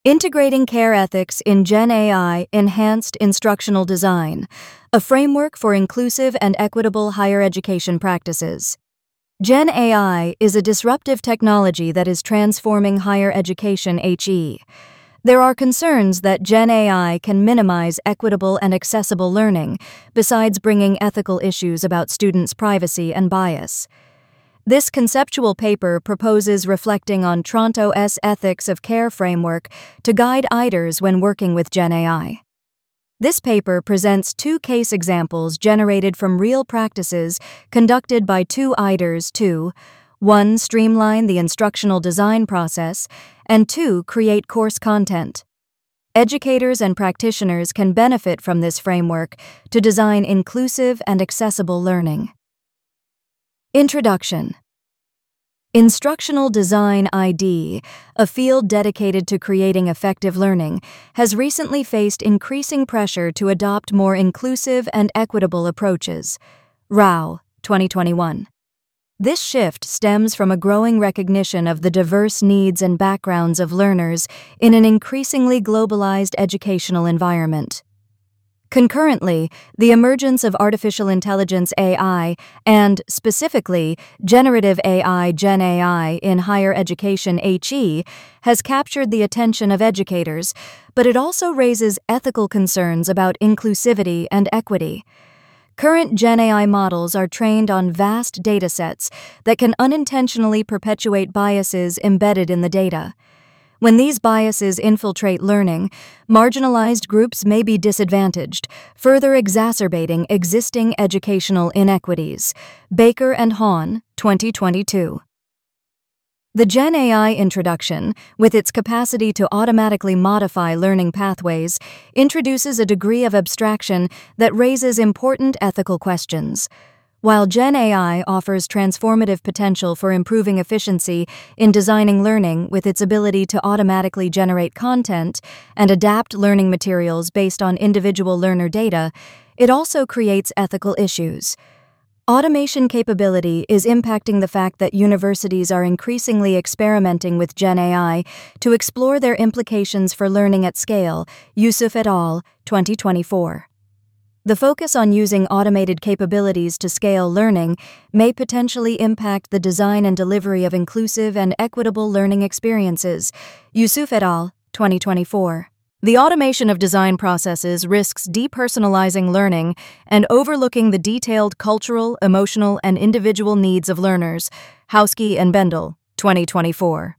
Integrating Care Ethics in Gen AI Enhanced Instructional Design, a framework for inclusive and equitable higher education practices. Gen AI is a disruptive technology that is transforming higher education HE. There are concerns that Gen AI can minimize equitable and accessible learning, besides bringing ethical issues about students' privacy and bias. This conceptual paper proposes reflecting on Toronto's Ethics of Care framework to guide IDers when working with Gen AI. This paper presents two case examples generated from real practices conducted by two IDers to 1. Streamline the instructional design process, and 2. Create course content. Educators and practitioners can benefit from this framework to design inclusive and accessible learning. Introduction. Instructional Design ID, a field dedicated to creating effective learning, has recently faced increasing pressure to adopt more inclusive and equitable approaches. Rao, 2021. This shift stems from a growing recognition of the diverse needs and backgrounds of learners in an increasingly globalized educational environment. Concurrently, the emergence of artificial intelligence AI and, specifically, generative AI Gen AI in higher education HE has captured the attention of educators, but it also raises ethical concerns about inclusivity and equity. Current Gen AI models are trained on vast datasets that can unintentionally perpetuate biases embedded in the data. When these biases infiltrate learning, marginalized groups may be disadvantaged, further exacerbating existing educational inequities. Baker and Hahn, 2022. The Gen AI introduction, with its capacity to automatically modify learning pathways, introduces a degree of abstraction that raises important ethical questions. While Gen AI offers transformative potential for improving efficiency in designing learning with its ability to automatically generate content and adapt learning materials based on individual learner data, it also creates ethical issues. Automation capability is impacting the fact that universities are increasingly experimenting with Gen AI to explore their implications for learning at scale. Yusuf et al., 2024. The focus on using automated capabilities to scale learning may potentially impact the design and delivery of inclusive and equitable learning experiences. Yusuf et al., 2024. The automation of design processes risks depersonalizing learning and overlooking the detailed cultural, emotional, and individual needs of learners. Houski and Bendel, 2024.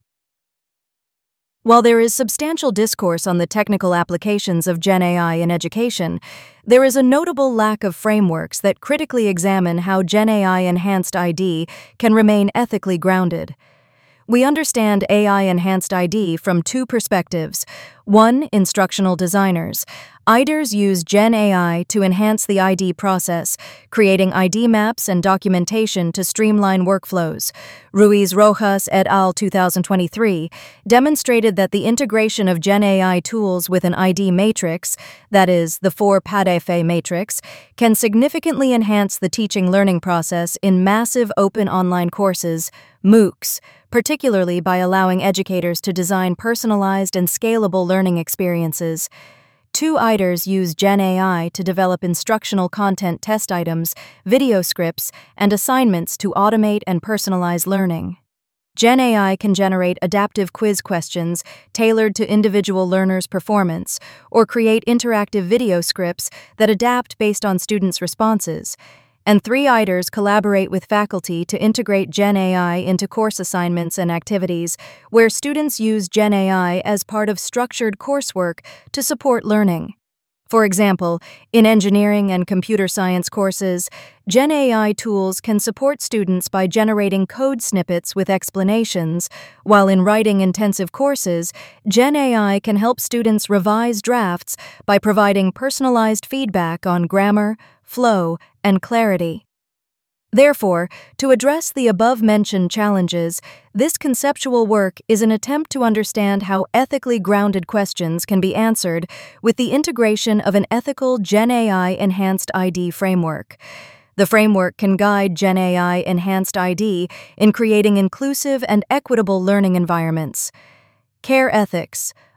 While there is substantial discourse on the technical applications of Gen AI in education, there is a notable lack of frameworks that critically examine how Gen AI Enhanced ID can remain ethically grounded. We understand AI Enhanced ID from two perspectives. 1. Instructional designers. IDers use Gen AI to enhance the ID process, creating ID maps and documentation to streamline workflows. Ruiz Rojas et al. 2023 demonstrated that the integration of Gen AI tools with an ID matrix, that is, the 4-PADEFE matrix, can significantly enhance the teaching-learning process in massive open online courses, MOOCs, particularly by allowing educators to design personalized and scalable learning experiences. Two IDers use Gen AI to develop instructional content test items, video scripts, and assignments to automate and personalize learning. Gen AI can generate adaptive quiz questions tailored to individual learners' performance, or create interactive video scripts that adapt based on students' responses. And 3 IDers collaborate with faculty to integrate Gen AI into course assignments and activities, where students use Gen AI as part of structured coursework to support learning. For example, in engineering and computer science courses, Gen AI tools can support students by generating code snippets with explanations, while in writing-intensive courses, Gen AI can help students revise drafts by providing personalized feedback on grammar, flow, and clarity. Therefore, to address the above-mentioned challenges, this conceptual work is an attempt to understand how ethically grounded questions can be answered with the integration of an ethical Gen AI Enhanced ID framework. The framework can guide Gen AI Enhanced ID in creating inclusive and equitable learning environments. Care Ethics,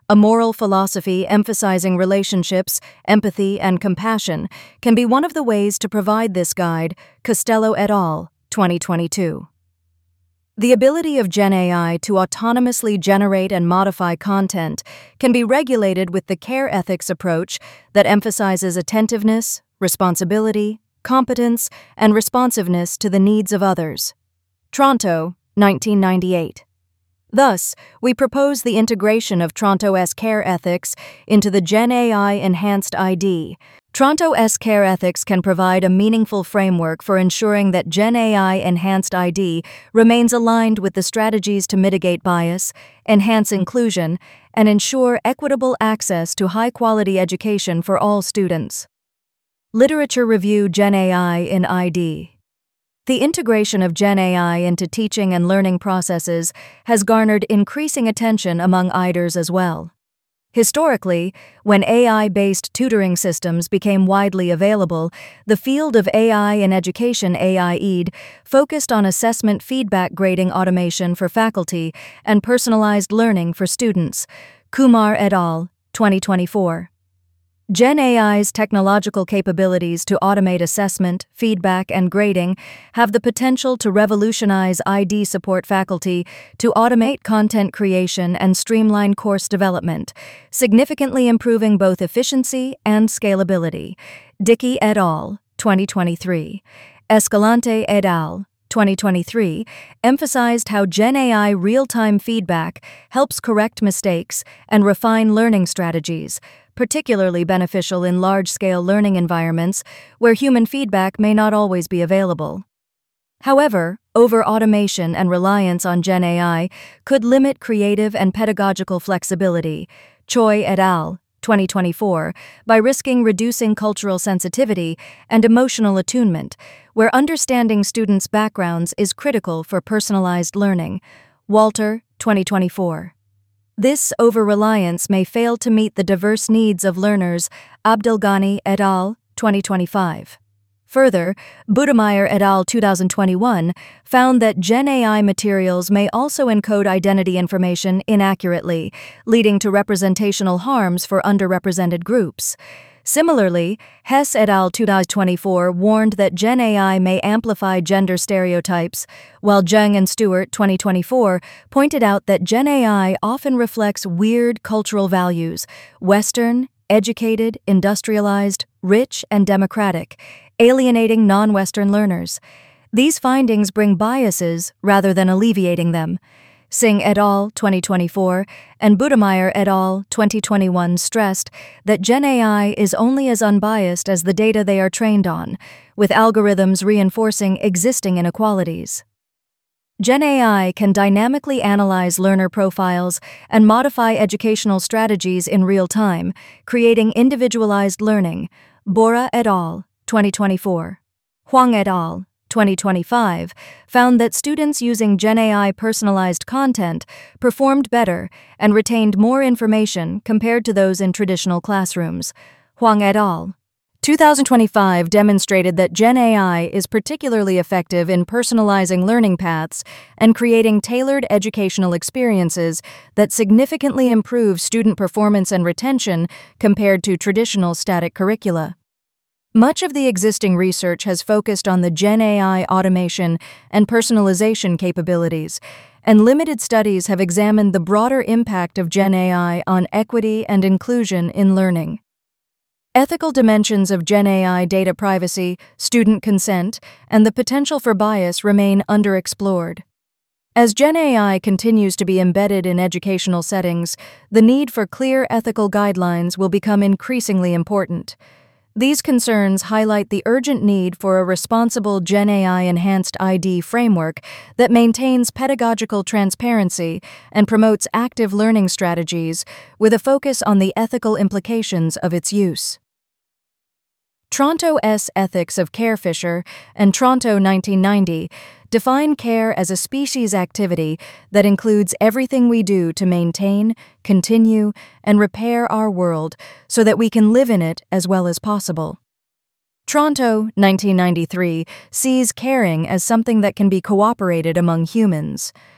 a moral philosophy emphasizing relationships, empathy, and compassion, can be one of the ways to provide this guide, Costello et al., 2022. The ability of GenAI to autonomously generate and modify content can be regulated with the care ethics approach that emphasizes attentiveness, responsibility, competence, and responsiveness to the needs of others. Tronto, 1998. Thus, we propose the integration of Tronto's care ethics into the GenAI Enhanced ID. Tronto's care ethics can provide a meaningful framework for ensuring that GenAI Enhanced ID remains aligned with the strategies to mitigate bias, enhance inclusion, and ensure equitable access to high-quality education for all students. Literature review GenAI in ID. The integration of GenAI into teaching and learning processes has garnered increasing attention among IDers as well. Historically, when AI-based tutoring systems became widely available, the field of AI in education (AIED) focused on assessment feedback grading automation for faculty and personalized learning for students. Kumar et al., 2024. GenAI's technological capabilities to automate assessment, feedback, and grading have the potential to revolutionize ID support faculty to automate content creation and streamline course development, significantly improving both efficiency and scalability. Dickey et al., 2023. Escalante et al., 2023, emphasized how GenAI real-time feedback helps correct mistakes and refine learning strategies, particularly beneficial in large-scale learning environments where human feedback may not always be available. However, over-automation and reliance on GenAI could limit creative and pedagogical flexibility. Choi et al., 2024, by risking reducing cultural sensitivity and emotional attunement, where understanding students' backgrounds is critical for personalized learning. Walter, 2024. This over-reliance may fail to meet the diverse needs of learners. Abdelghani et al., 2025. Further, Budemeyer et al. 2021 found that GenAI materials may also encode identity information inaccurately, leading to representational harms for underrepresented groups. Similarly, Hess et al. 2024 warned that GenAI may amplify gender stereotypes, while Zheng and Stewart 2024 pointed out that GenAI often reflects weird cultural values: Western, educated, industrialized, rich, and democratic, alienating non-Western learners. These findings bring biases rather than alleviating them. Singh et al. 2024 and Budemeyer et al. 2021 stressed that GenAI is only as unbiased as the data they are trained on, with algorithms reinforcing existing inequalities. GenAI can dynamically analyze learner profiles and modify educational strategies in real time, creating individualized learning. Bora et al., 2024. Huang et al., 2025, found that students using GenAI personalized content performed better and retained more information compared to those in traditional classrooms. Huang et al. 2025 demonstrated that GenAI is particularly effective in personalizing learning paths and creating tailored educational experiences that significantly improve student performance and retention compared to traditional static curricula. Much of the existing research has focused on the GenAI automation and personalization capabilities, and limited studies have examined the broader impact of GenAI on equity and inclusion in learning. Ethical dimensions of GenAI data privacy, student consent, and the potential for bias remain underexplored. As GenAI continues to be embedded in educational settings, the need for clear ethical guidelines will become increasingly important. These concerns highlight the urgent need for a responsible GenAI Enhanced ID framework that maintains pedagogical transparency and promotes active learning strategies with a focus on the ethical implications of its use. Tronto's Ethics of Care Fisher and Tronto 1990 define care as a species activity that includes everything we do to maintain, continue, and repair our world so that we can live in it as well as possible. Tronto 1993 sees caring as something that can be cooperated among humans.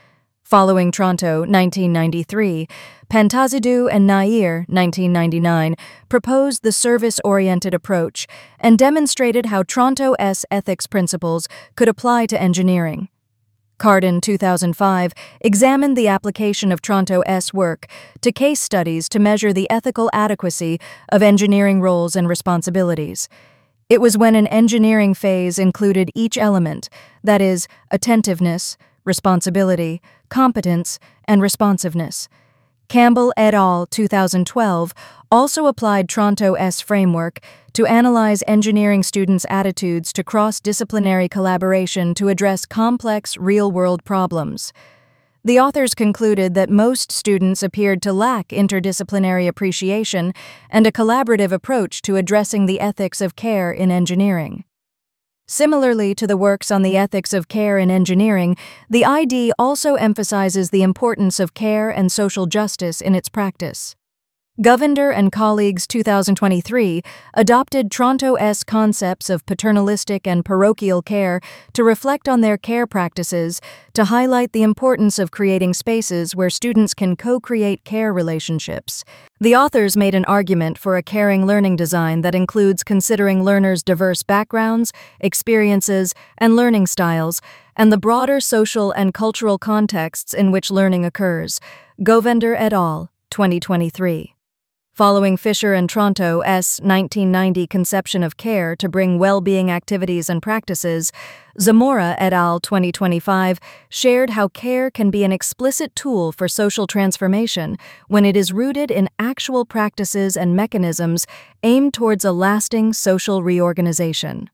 Following Tronto, 1993, Pantazidou and Nair, 1999, proposed the service-oriented approach and demonstrated how Tronto's ethics principles could apply to engineering. Carden, 2005, examined the application of Tronto's work to case studies to measure the ethical adequacy of engineering roles and responsibilities. It was when an engineering phase included each element, that is, attentiveness, responsibility, competence, and responsiveness. Campbell et al. 2012 also applied Tronto's framework to analyze engineering students' attitudes to cross-disciplinary collaboration to address complex, real-world problems. The authors concluded that most students appeared to lack interdisciplinary appreciation and a collaborative approach to addressing the ethics of care in engineering. Similarly to the works on the ethics of care in engineering, the ID also emphasizes the importance of care and social justice in its practice. Govender and colleagues 2023 adopted Tronto's concepts of paternalistic and parochial care to reflect on their care practices to highlight the importance of creating spaces where students can co-create care relationships. The authors made an argument for a caring learning design that includes considering learners' diverse backgrounds, experiences, and learning styles, and the broader social and cultural contexts in which learning occurs. Govender et al., 2023. Following Fisher and Tronto's 1990 conception of care to bring well-being activities and practices, Zamora et al. 2025 shared how care can be an explicit tool for social transformation when it is rooted in actual practices and mechanisms aimed towards a lasting social reorganization.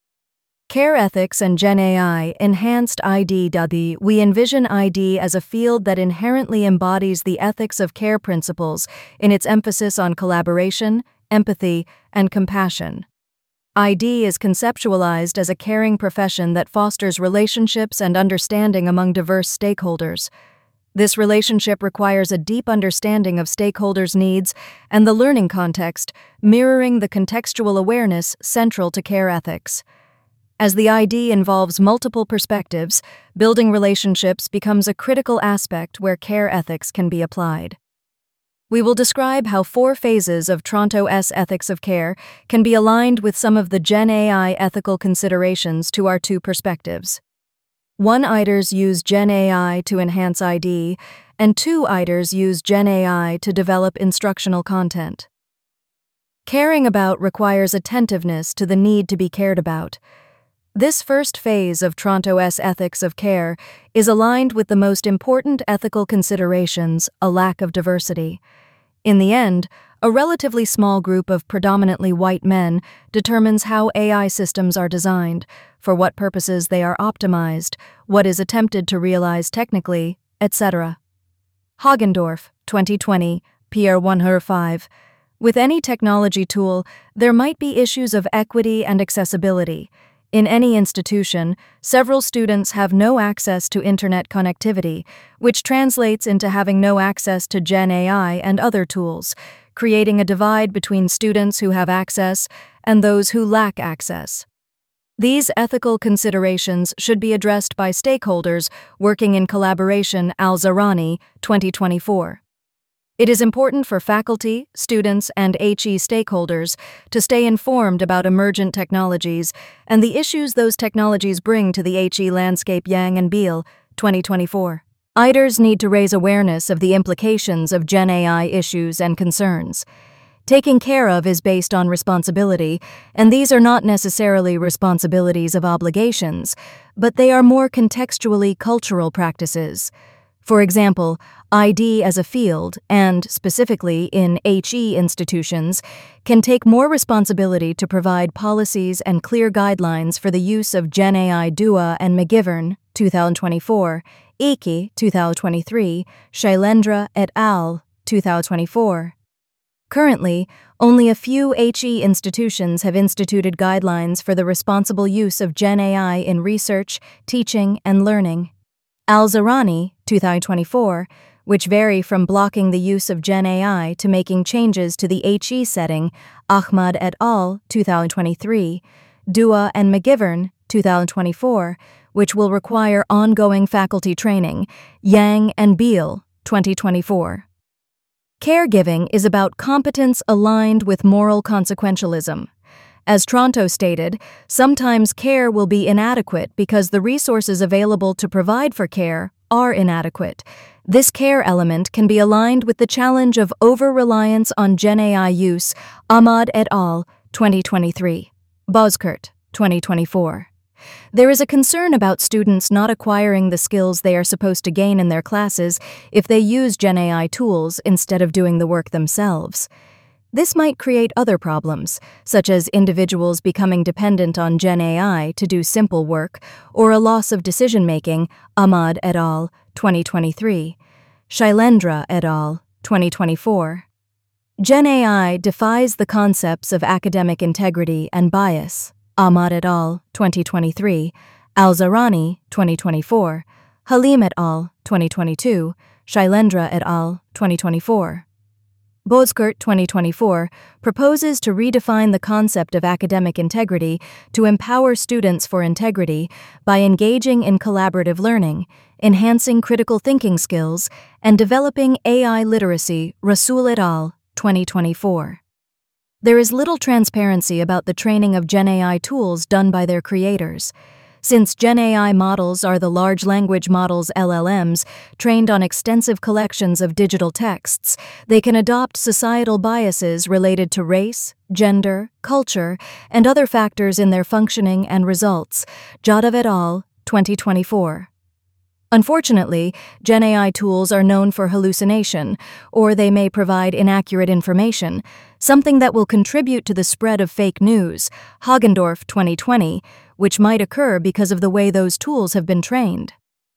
Care Ethics and Gen AI Enhanced ID. We envision ID as a field that inherently embodies the ethics of care principles in its emphasis on collaboration, empathy, and compassion. ID is conceptualized as a caring profession that fosters relationships and understanding among diverse stakeholders. This relationship requires a deep understanding of stakeholders' needs and the learning context, mirroring the contextual awareness central to care ethics. As the ID involves multiple perspectives, building relationships becomes a critical aspect where care ethics can be applied. We will describe how 4 phases of Tronto's ethics of care can be aligned with some of the Gen AI ethical considerations to our 2 perspectives. 1 IDers use Gen AI to enhance ID, and 2 IDers use Gen AI to develop instructional content. Caring about requires attentiveness to the need to be cared about. This first phase of Tronto's ethics of care is aligned with the most important ethical considerations, a lack of diversity. In the end, a relatively small group of predominantly white men determines how AI systems are designed, for what purposes they are optimized, what is attempted to realize technically, etc. Hagendorf, 2020, Pierre 105. With any technology tool, there might be issues of equity and accessibility. In any institution, several students have no access to internet connectivity, which translates into having no access to Gen AI and other tools, creating a divide between students who have access and those who lack access. These ethical considerations should be addressed by stakeholders working in collaboration. Al-Zarani, 2024. It is important for faculty, students, and HE stakeholders to stay informed about emergent technologies and the issues those technologies bring to the HE landscape. Yang and Beal, 2024. IDers need to raise awareness of the implications of Gen AI issues and concerns. Taking care of is based on responsibility, and these are not necessarily responsibilities of obligations, but they are more contextually cultural practices. For example, ID as a field, and specifically in HE institutions, can take more responsibility to provide policies and clear guidelines for the use of Gen AI. Dua and McGivern, 2024, Iki, 2023, Shailendra et al., 2024. Currently, only a few HE institutions have instituted guidelines for the responsible use of Gen AI in research, teaching, and learning. Al-Zarani, 2024, which vary from blocking the use of Gen AI to making changes to the HE setting. Ahmad et al., 2023, Dua and McGivern, 2024, which will require ongoing faculty training. Yang and Beal, 2024. Caregiving is about competence aligned with moral consequentialism. As Tronto stated, sometimes care will be inadequate because the resources available to provide for care are inadequate. This care element can be aligned with the challenge of over-reliance on GenAI use. Ahmad et al., 2023. Boskert, 2024. There is a concern about students not acquiring the skills they are supposed to gain in their classes if they use GenAI tools instead of doing the work themselves. This might create other problems, such as individuals becoming dependent on GenAI to do simple work or a loss of decision-making. Ahmad et al., 2023. Shailendra et al., 2024. GenAI defies the concepts of academic integrity and bias. Ahmad et al., 2023. Al-Zarani, 2024. Halim et al., 2022. Shailendra et al., 2024. Boskert, 2024, proposes to redefine the concept of academic integrity to empower students for integrity by engaging in collaborative learning, enhancing critical thinking skills, and developing AI literacy. Rasool et al., 2024. There is little transparency about the training of GenAI tools done by their creators. Since GenAI models are the large language models LLMs trained on extensive collections of digital texts, they can adopt societal biases related to race, gender, culture, and other factors in their functioning and results. Jadhav et al., 2024. Unfortunately, GenAI tools are known for hallucination, or they may provide inaccurate information, something that will contribute to the spread of fake news. Hagendorf, 2020, which might occur because of the way those tools have been trained.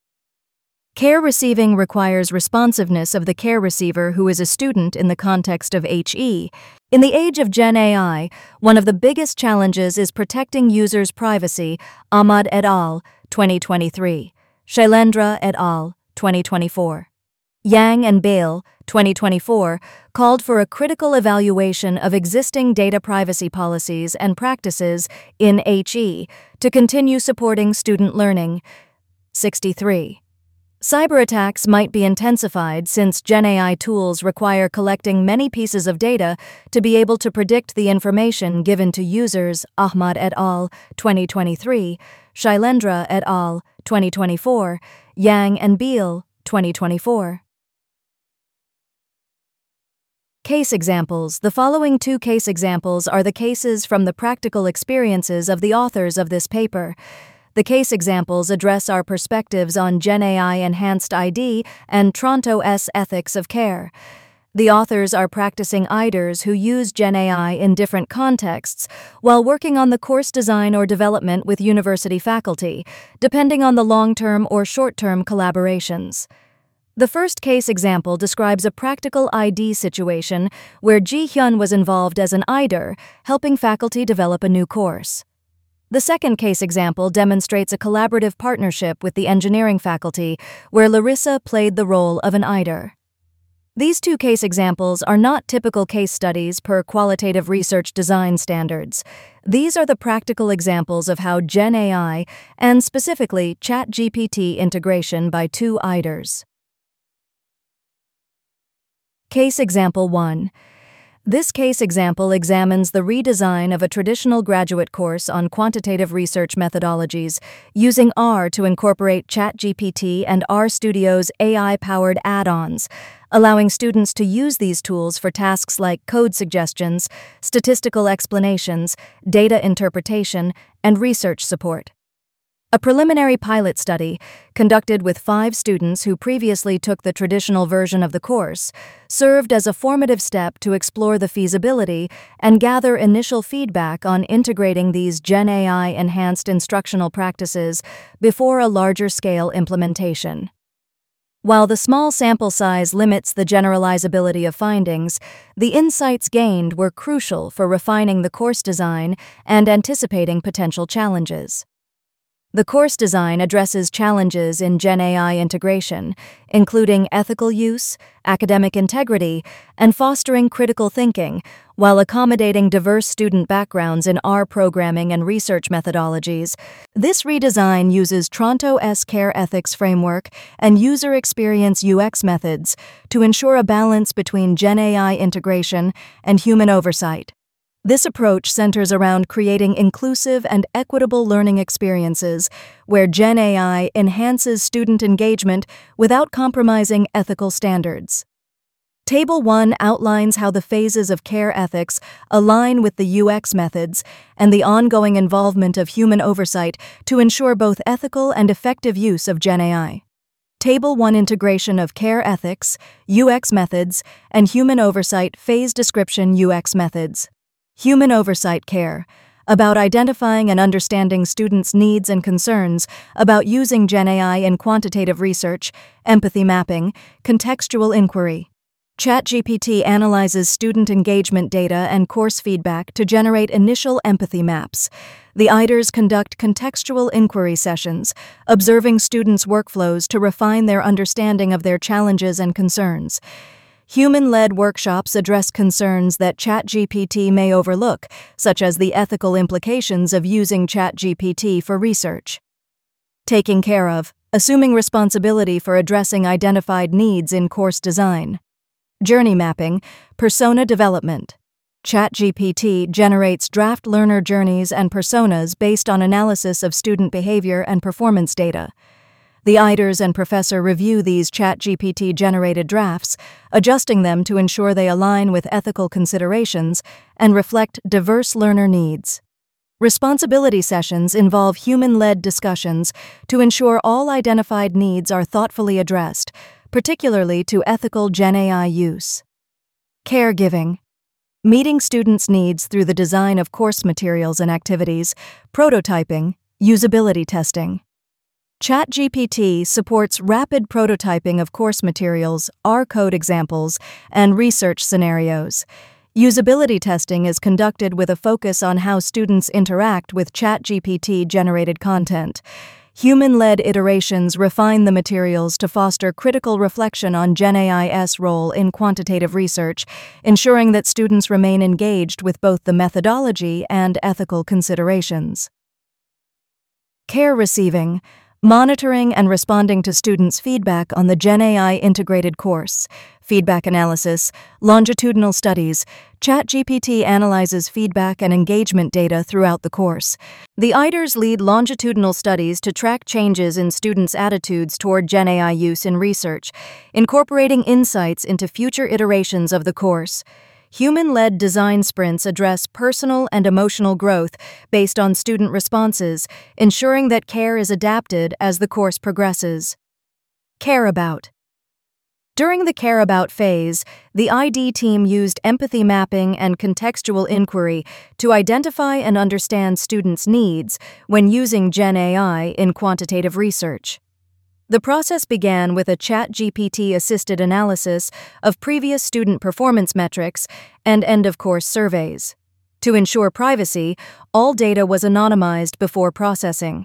Care receiving requires responsiveness of the care receiver who is a student in the context of HE. In the age of GenAI, one of the biggest challenges is protecting users' privacy. Ahmad et al., 2023. Shailendra et al., 2024. Yang and Beal, 2024, called for a critical evaluation of existing data privacy policies and practices in HE to continue supporting student learning. 63. Cyberattacks might be intensified since GenAI tools require collecting many pieces of data to be able to predict the information given to users. Ahmad et al., 2023, Shailendra et al., 2024, Yang and Beal, 2024. Case examples. The following two case examples are the cases from the practical experiences of the authors of this paper. The case examples address our perspectives on GenAI Enhanced ID and Tronto's ethics of care. The authors are practicing IDers who use GenAI in different contexts while working on the course design or development with university faculty, depending on the long-term or short-term collaborations. The first case example describes a practical ID situation where Ji-hyun was involved as an IDer, helping faculty develop a new course. The second case example demonstrates a collaborative partnership with the engineering faculty, where Larissa played the role of an IDer. These two case examples are not typical case studies per qualitative research design standards. These are the practical examples of how GenAI, and specifically ChatGPT integration by two IDers. Case example 1. This case example examines the redesign of a traditional graduate course on quantitative research methodologies using R to incorporate ChatGPT and RStudio's AI-powered add-ons, allowing students to use these tools for tasks like code suggestions, statistical explanations, data interpretation, and research support. A preliminary pilot study, conducted with 5 students who previously took the traditional version of the course, served as a formative step to explore the feasibility and gather initial feedback on integrating these GenAI-enhanced instructional practices before a larger-scale implementation. While the small sample size limits the generalizability of findings, the insights gained were crucial for refining the course design and anticipating potential challenges. The course design addresses challenges in GenAI integration, including ethical use, academic integrity, and fostering critical thinking, while accommodating diverse student backgrounds in R programming and research methodologies. This redesign uses Tronto's Care Ethics framework and user experience UX methods to ensure a balance between GenAI integration and human oversight. This approach centers around creating inclusive and equitable learning experiences where GenAI enhances student engagement without compromising ethical standards. Table 1 outlines how the phases of care ethics align with the UX methods and the ongoing involvement of human oversight to ensure both ethical and effective use of GenAI. Table 1 integration of care ethics, UX methods, and human oversight phase description UX methods. Human oversight care, about identifying and understanding students' needs and concerns about using GenAI in quantitative research, empathy mapping, contextual inquiry. ChatGPT analyzes student engagement data and course feedback to generate initial empathy maps. The IDers conduct contextual inquiry sessions, observing students' workflows to refine their understanding of their challenges and concerns. Human-led workshops address concerns that ChatGPT may overlook, such as the ethical implications of using ChatGPT for research. Taking care of, assuming responsibility for addressing identified needs in course design. Journey mapping, persona development. ChatGPT generates draft learner journeys and personas based on analysis of student behavior and performance data. The IDers and professor review these ChatGPT-generated drafts, adjusting them to ensure they align with ethical considerations and reflect diverse learner needs. Responsibility sessions involve human-led discussions to ensure all identified needs are thoughtfully addressed, particularly to ethical GenAI use. Caregiving. Meeting students' needs through the design of course materials and activities, prototyping, usability testing. ChatGPT supports rapid prototyping of course materials, R code examples, and research scenarios. Usability testing is conducted with a focus on how students interact with ChatGPT-generated content. Human-led iterations refine the materials to foster critical reflection on GenAI's role in quantitative research, ensuring that students remain engaged with both the methodology and ethical considerations. Care receiving. Monitoring and responding to students' feedback on the GenAI integrated course. Feedback analysis, longitudinal studies. ChatGPT analyzes feedback and engagement data throughout the course. The IDers lead longitudinal studies to track changes in students' attitudes toward GenAI use in research, incorporating insights into future iterations of the course. Human-led design sprints address personal and emotional growth based on student responses, ensuring that care is adapted as the course progresses. Care about. During the care about phase, the ID team used empathy mapping and contextual inquiry to identify and understand students' needs when using GenAI in quantitative research. The process began with a ChatGPT-assisted analysis of previous student performance metrics and end-of-course surveys. To ensure privacy, all data was anonymized before processing.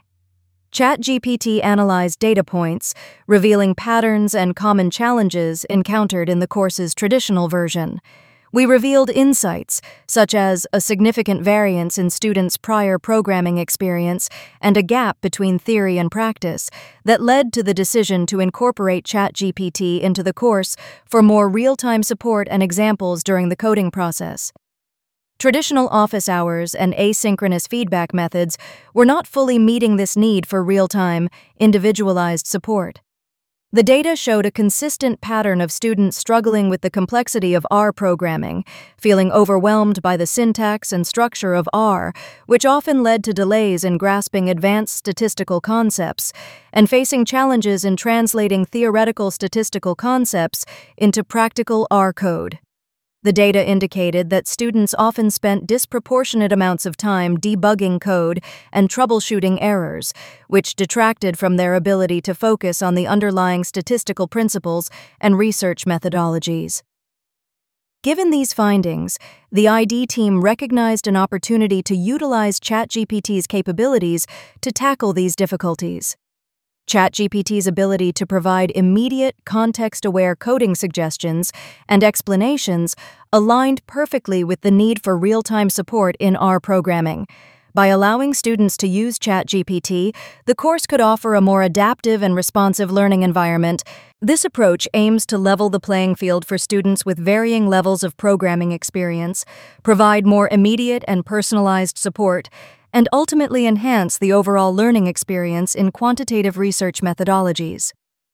ChatGPT analyzed data points, revealing patterns and common challenges encountered in the course's traditional version. We revealed insights, such as a significant variance in students' prior programming experience and a gap between theory and practice, that led to the decision to incorporate ChatGPT into the course for more real-time support and examples during the coding process. Traditional office hours and asynchronous feedback methods were not fully meeting this need for real-time, individualized support. The data showed a consistent pattern of students struggling with the complexity of R programming, feeling overwhelmed by the syntax and structure of R, which often led to delays in grasping advanced statistical concepts, and facing challenges in translating theoretical statistical concepts into practical R code. The data indicated that students often spent disproportionate amounts of time debugging code and troubleshooting errors, which detracted from their ability to focus on the underlying statistical principles and research methodologies. Given these findings, the ID team recognized an opportunity to utilize ChatGPT's capabilities to tackle these difficulties. ChatGPT's ability to provide immediate, context-aware coding suggestions and explanations aligned perfectly with the need for real-time support in R programming. By allowing students to use ChatGPT, the course could offer a more adaptive and responsive learning environment. This approach aims to level the playing field for students with varying levels of programming experience, provide more immediate and personalized support, and ultimately enhance the overall learning experience in quantitative research methodologies.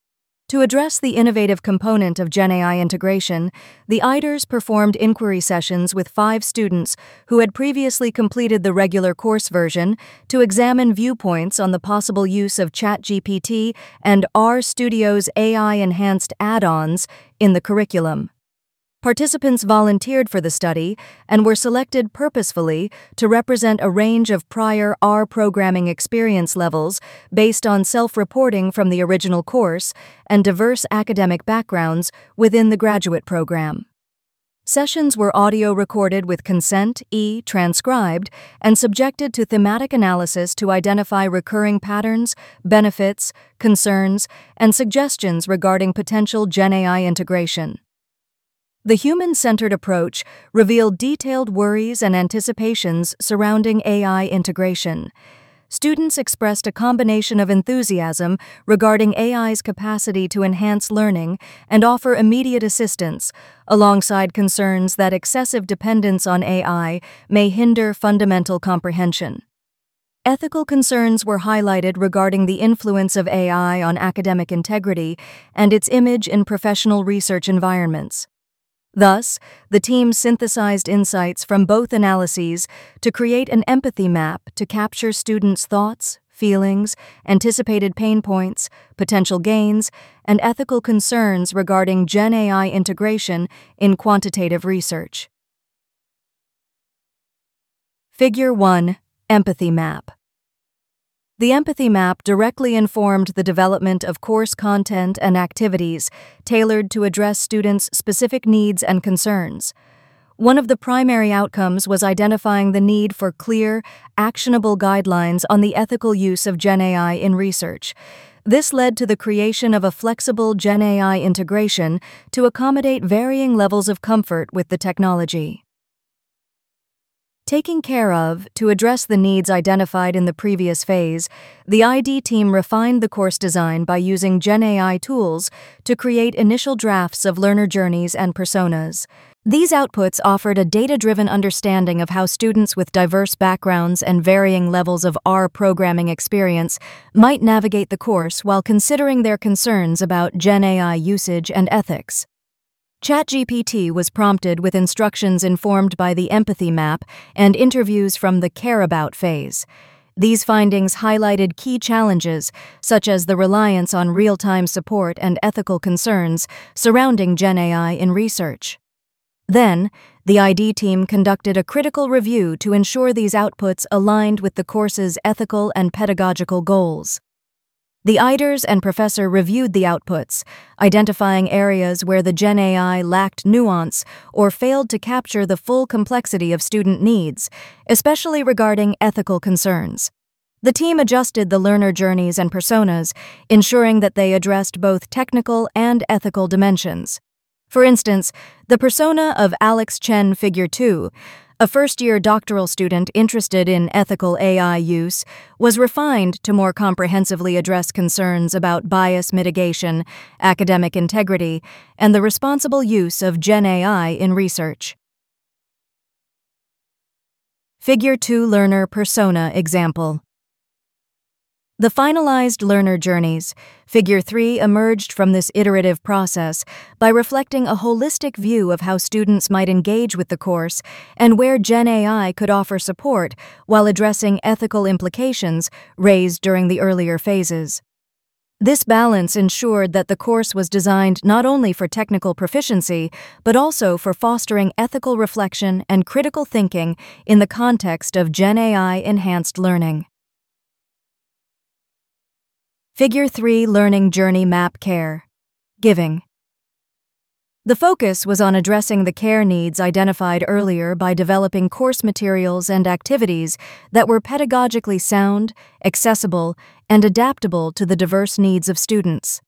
To address the innovative component of GenAI integration, the EIDers performed inquiry sessions with 5 students who had previously completed the regular course version to examine viewpoints on the possible use of ChatGPT and RStudio's AI-enhanced add-ons in the curriculum. Participants volunteered for the study and were selected purposefully to represent a range of prior R programming experience levels based on self-reporting from the original course and diverse academic backgrounds within the graduate program. Sessions were audio recorded with consent, transcribed, and subjected to thematic analysis to identify recurring patterns, benefits, concerns, and suggestions regarding potential GenAI integration. The human-centered approach revealed detailed worries and anticipations surrounding AI integration. Students expressed a combination of enthusiasm regarding AI's capacity to enhance learning and offer immediate assistance, alongside concerns that excessive dependence on AI may hinder fundamental comprehension. Ethical concerns were highlighted regarding the influence of AI on academic integrity and its image in professional research environments. Thus, the team synthesized insights from both analyses to create an empathy map to capture students' thoughts, feelings, anticipated pain points, potential gains, and ethical concerns regarding GenAI integration in quantitative research. Figure 1. Empathy Map. The empathy map directly informed the development of course content and activities tailored to address students' specific needs and concerns. One of the primary outcomes was identifying the need for clear, actionable guidelines on the ethical use of GenAI in research. This led to the creation of a flexible GenAI integration to accommodate varying levels of comfort with the technology. Taking care of, to address the needs identified in the previous phase, the ID team refined the course design by using GenAI tools to create initial drafts of learner journeys and personas. These outputs offered a data-driven understanding of how students with diverse backgrounds and varying levels of R programming experience might navigate the course while considering their concerns about GenAI usage and ethics. ChatGPT was prompted with instructions informed by the empathy map and interviews from the care about phase. These findings highlighted key challenges, such as the reliance on real-time support and ethical concerns surrounding GenAI in research. Then, the ID team conducted a critical review to ensure these outputs aligned with the course's ethical and pedagogical goals. The EIDers and professor reviewed the outputs, identifying areas where the GenAI lacked nuance or failed to capture the full complexity of student needs, especially regarding ethical concerns. The team adjusted the learner journeys and personas, ensuring that they addressed both technical and ethical dimensions. For instance, the persona of Alex Chen, Figure 2, a first-year doctoral student interested in ethical AI use, was refined to more comprehensively address concerns about bias mitigation, academic integrity, and the responsible use of GenAI in research. Figure 2 Learner Persona Example. The finalized learner journeys, Figure 3, emerged from this iterative process by reflecting a holistic view of how students might engage with the course and where GenAI could offer support while addressing ethical implications raised during the earlier phases. This balance ensured that the course was designed not only for technical proficiency, but also for fostering ethical reflection and critical thinking in the context of GenAI-enhanced learning. Figure 3 Learning Journey Map Care. Giving. The focus was on addressing the care needs identified earlier by developing course materials and activities that were pedagogically sound, accessible, and adaptable to the diverse needs of students.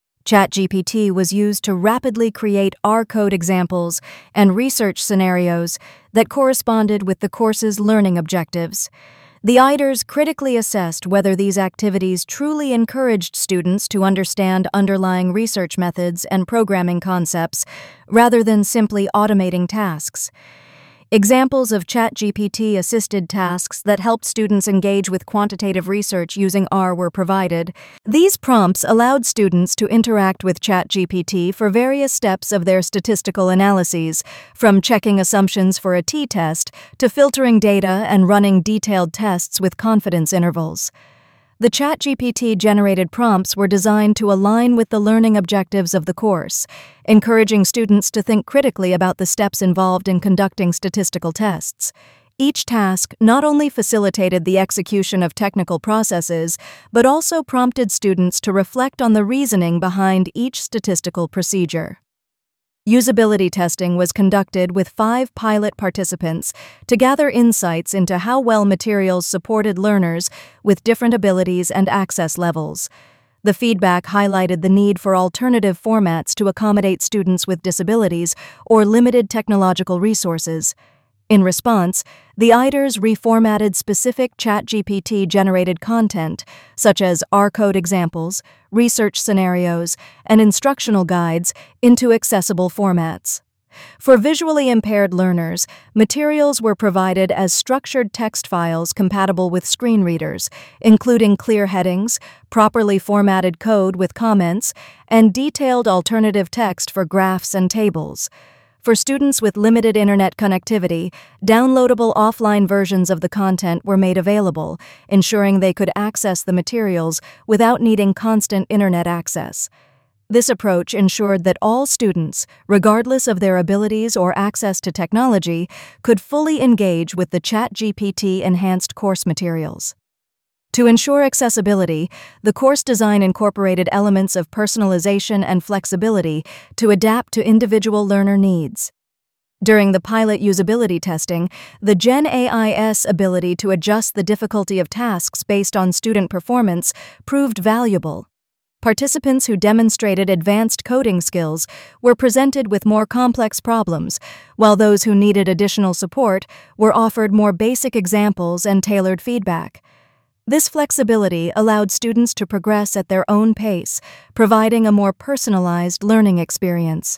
ChatGPT was used to rapidly create R-code examples and research scenarios that corresponded with the course's learning objectives. The IDers critically assessed whether these activities truly encouraged students to understand underlying research methods and programming concepts, rather than simply automating tasks. Examples of ChatGPT-assisted tasks that helped students engage with quantitative research using R were provided. These prompts allowed students to interact with ChatGPT for various steps of their statistical analyses, from checking assumptions for a t-test to filtering data and running detailed tests with confidence intervals. The ChatGPT-generated prompts were designed to align with the learning objectives of the course, encouraging students to think critically about the steps involved in conducting statistical tests. Each task not only facilitated the execution of technical processes, but also prompted students to reflect on the reasoning behind each statistical procedure. Usability testing was conducted with 5 pilot participants to gather insights into how well materials supported learners with different abilities and access levels. The feedback highlighted the need for alternative formats to accommodate students with disabilities or limited technological resources. In response, the IDers reformatted specific ChatGPT-generated content, such as R-code examples, research scenarios, and instructional guides, into accessible formats. For visually impaired learners, materials were provided as structured text files compatible with screen readers, including clear headings, properly formatted code with comments, and detailed alternative text for graphs and tables. For students with limited internet connectivity, downloadable offline versions of the content were made available, ensuring they could access the materials without needing constant internet access. This approach ensured that all students, regardless of their abilities or access to technology, could fully engage with the ChatGPT-enhanced course materials. To ensure accessibility, the course design incorporated elements of personalization and flexibility to adapt to individual learner needs. During the pilot usability testing, the GenAI's ability to adjust the difficulty of tasks based on student performance proved valuable. Participants who demonstrated advanced coding skills were presented with more complex problems, while those who needed additional support were offered more basic examples and tailored feedback. This flexibility allowed students to progress at their own pace, providing a more personalized learning experience.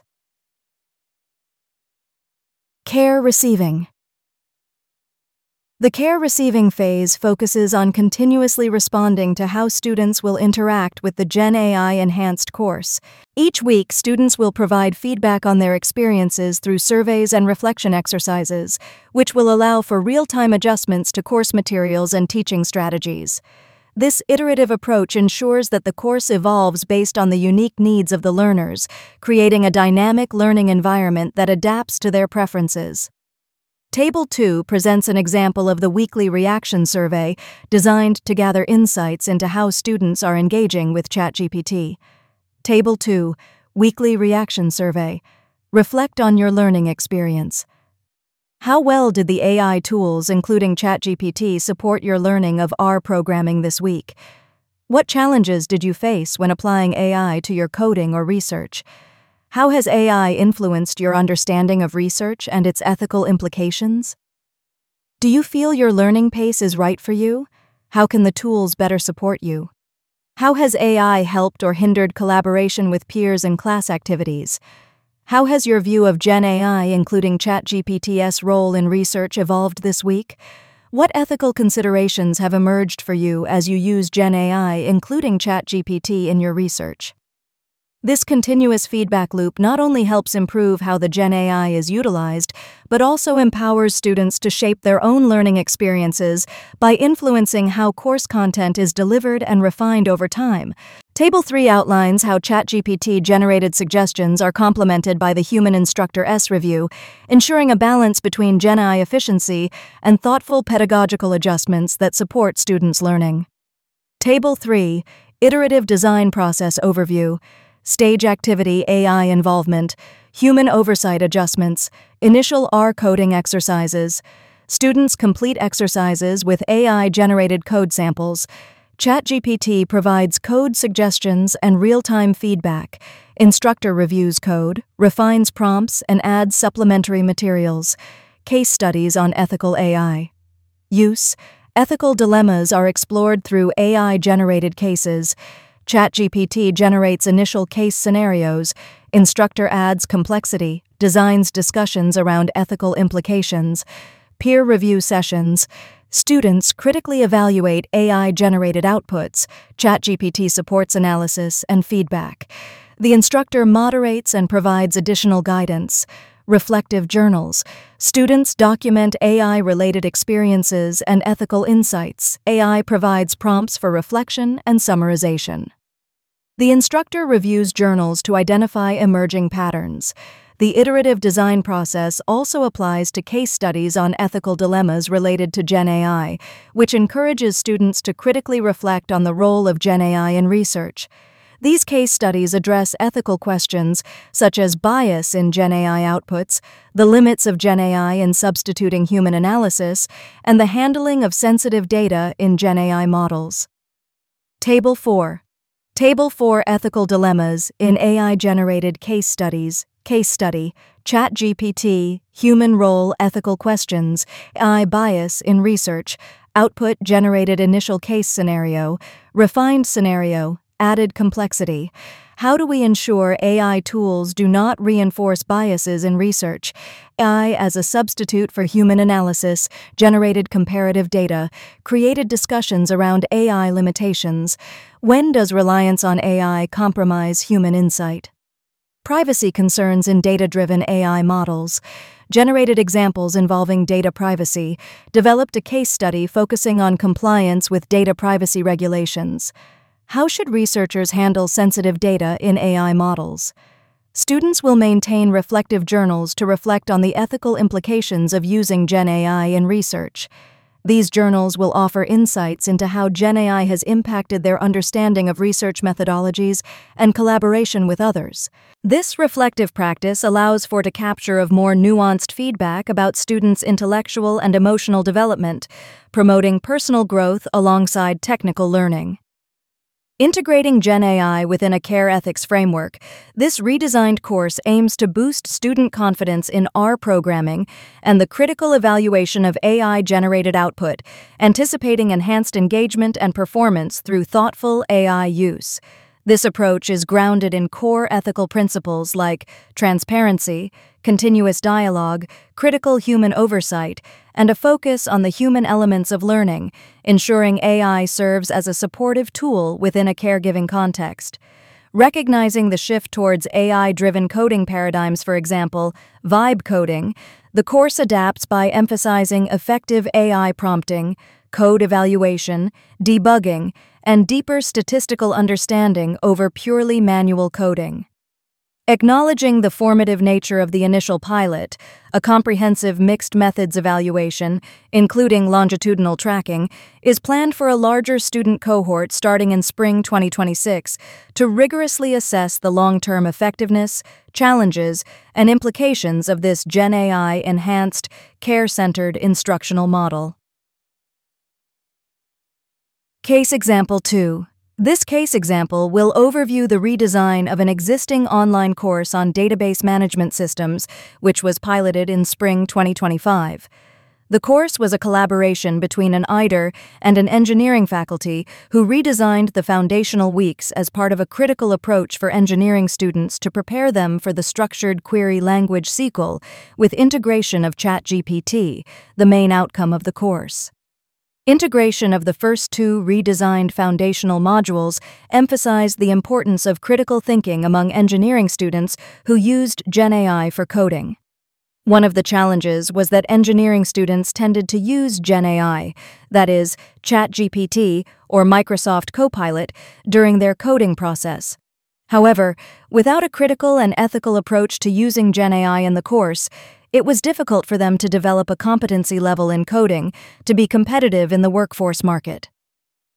Care receiving. The care receiving phase focuses on continuously responding to how students will interact with the GenAI enhanced course. Each week, students will provide feedback on their experiences through surveys and reflection exercises, which will allow for real-time adjustments to course materials and teaching strategies. This iterative approach ensures that the course evolves based on the unique needs of the learners, creating a dynamic learning environment that adapts to their preferences. Table 2 presents an example of the weekly reaction survey designed to gather insights into how students are engaging with ChatGPT. Table 2, Weekly Reaction Survey. Reflect on your learning experience. How well did the AI tools, including ChatGPT, support your learning of R programming this week? What challenges did you face when applying AI to your coding or research? How has AI influenced your understanding of research and its ethical implications? Do you feel your learning pace is right for you? How can the tools better support you? How has AI helped or hindered collaboration with peers in class activities? How has your view of GenAI, including ChatGPT's role in research, evolved this week? What ethical considerations have emerged for you as you use GenAI, including ChatGPT, in your research? This continuous feedback loop not only helps improve how the GenAI is utilized, but also empowers students to shape their own learning experiences by influencing how course content is delivered and refined over time. Table 3 outlines how ChatGPT-generated suggestions are complemented by the Human Instructor review, ensuring a balance between GenAI efficiency and thoughtful pedagogical adjustments that support students' learning. Table 3, Iterative Design Process Overview. Stage activity AI involvement. human oversight adjustments, initial R coding exercises. Students complete exercises with AI-generated code samples. ChatGPT provides code suggestions and real-time feedback. Instructor reviews code, refines prompts, and adds supplementary materials. Case studies on ethical AI. Use: ethical dilemmas are explored through AI-generated cases. ChatGPT generates initial case scenarios. Instructor adds complexity, designs discussions around ethical implications. Peer review sessions. Students critically evaluate AI-generated outputs. ChatGPT supports analysis and feedback. The instructor moderates and provides additional guidance. Reflective journals. Students document AI-related experiences and ethical insights. AI provides prompts for reflection and summarization. The instructor reviews journals to identify emerging patterns. The iterative design process also applies to case studies on ethical dilemmas related to GenAI, which encourages students to critically reflect on the role of GenAI in research. These case studies address ethical questions such as bias in GenAI outputs, the limits of GenAI in substituting human analysis, and the handling of sensitive data in GenAI models. Table 4. Table 4 Ethical Dilemmas in AI-Generated Case Studies. Case study: ChatGPT, human role ethical questions, AI bias in research, output generated initial case scenario, refined scenario, added complexity. How do we ensure AI tools do not reinforce biases in research? AI as a substitute for human analysis, generated comparative data, created discussions around AI limitations. When does reliance on AI compromise human insight? Privacy concerns in data-driven AI models. Generated examples involving data privacy. Developed a case study focusing on compliance with data privacy regulations. How should researchers handle sensitive data in AI models? Students will maintain reflective journals to reflect on the ethical implications of using GenAI in research. These journals will offer insights into how GenAI has impacted their understanding of research methodologies and collaboration with others. This reflective practice allows for the capture of more nuanced feedback about students' intellectual and emotional development, promoting personal growth alongside technical learning. Integrating GenAI within a care ethics framework, this redesigned course aims to boost student confidence in R programming and the critical evaluation of AI-generated output, anticipating enhanced engagement and performance through thoughtful AI use. This approach is grounded in core ethical principles like transparency, continuous dialogue, critical human oversight, and a focus on the human elements of learning, ensuring AI serves as a supportive tool within a caregiving context. Recognizing the shift towards AI-driven coding paradigms, for example, vibe coding, the course adapts by emphasizing effective AI prompting, code evaluation, debugging, and deeper statistical understanding over purely manual coding. Acknowledging the formative nature of the initial pilot, a comprehensive mixed methods evaluation, including longitudinal tracking, is planned for a larger student cohort starting in spring 2026 to rigorously assess the long-term effectiveness, challenges, and implications of this GenAI-enhanced, care-centered instructional model. Case Example 2. This case example will overview the redesign of an existing online course on database management systems, which was piloted in spring 2025. The course was a collaboration between an IDER and an engineering faculty who redesigned the foundational weeks as part of a critical approach for engineering students to prepare them for the structured query language SQL with integration of ChatGPT, the main outcome of the course. Integration of the first two redesigned foundational modules emphasized the importance of critical thinking among engineering students who used GenAI for coding. One of the challenges was that engineering students tended to use GenAI, that is, ChatGPT or Microsoft Copilot, during their coding process. However, without a critical and ethical approach to using GenAI in the course, it was difficult for them to develop a competency level in coding to be competitive in the workforce market.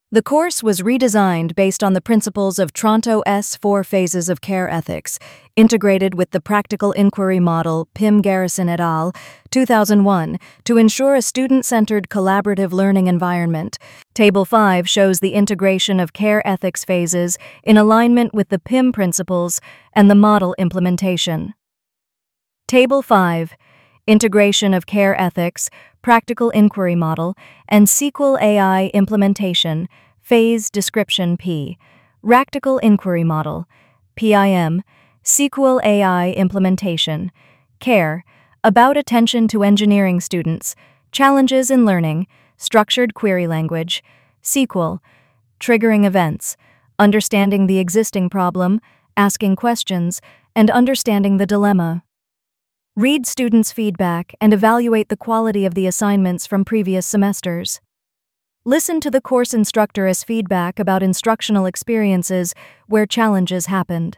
The course was redesigned based on the principles of Toronto's 4 Phases of Care Ethics, integrated with the Practical Inquiry Model, Pim Garrison et al., 2001, to ensure a student-centered collaborative learning environment. Table 5 shows the integration of care ethics phases in alignment with the Pim principles and the model implementation. Table 5. Integration of care ethics, Practical Inquiry Model, and SQL AI implementation, Phase Description P. Practical Inquiry Model, PIM, SQL AI implementation, CARE, about attention to engineering students, challenges in learning, structured query language, SQL, triggering events, understanding the existing problem, asking questions, and understanding the dilemma. Read students' feedback and evaluate the quality of the assignments from previous semesters. Listen to the course instructor's feedback about instructional experiences where challenges happened.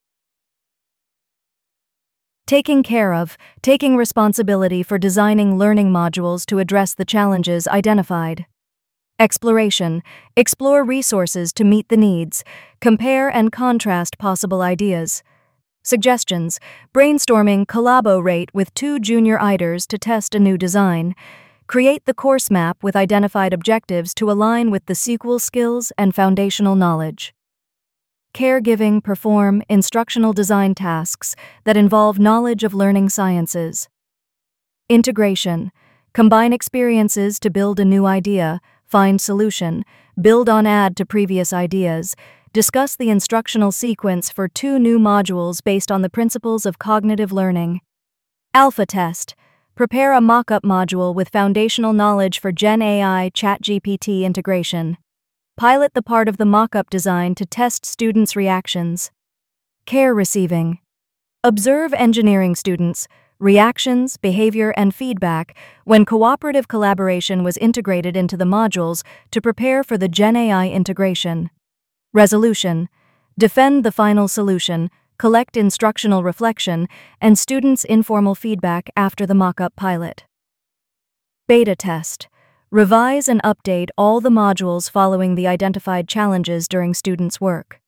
Taking responsibility for designing learning modules to address the challenges identified. Exploration, explore resources to meet the needs, compare and contrast possible ideas. Suggestions, brainstorming, collaborate with 2 junior IDers to test a new design. Create the course map with identified objectives to align with the SQL skills and foundational knowledge. Caregiving, perform instructional design tasks that involve knowledge of learning sciences. Integration, combine experiences to build a new idea, find solution, build on add to previous ideas. Discuss the instructional sequence for 2 new modules based on the principles of cognitive learning. Alpha test. Prepare a mock-up module with foundational knowledge for Gen AI ChatGPT integration. Pilot the part of the mock-up design to test students' reactions. Care receiving. Observe engineering students' reactions, behavior, and feedback when cooperative collaboration was integrated into the modules to prepare for the Gen AI integration. Resolution. Defend the final solution, collect instructional reflection, and students' informal feedback after the mock-up pilot. Beta test. Revise and update all the modules following the identified challenges during students' work.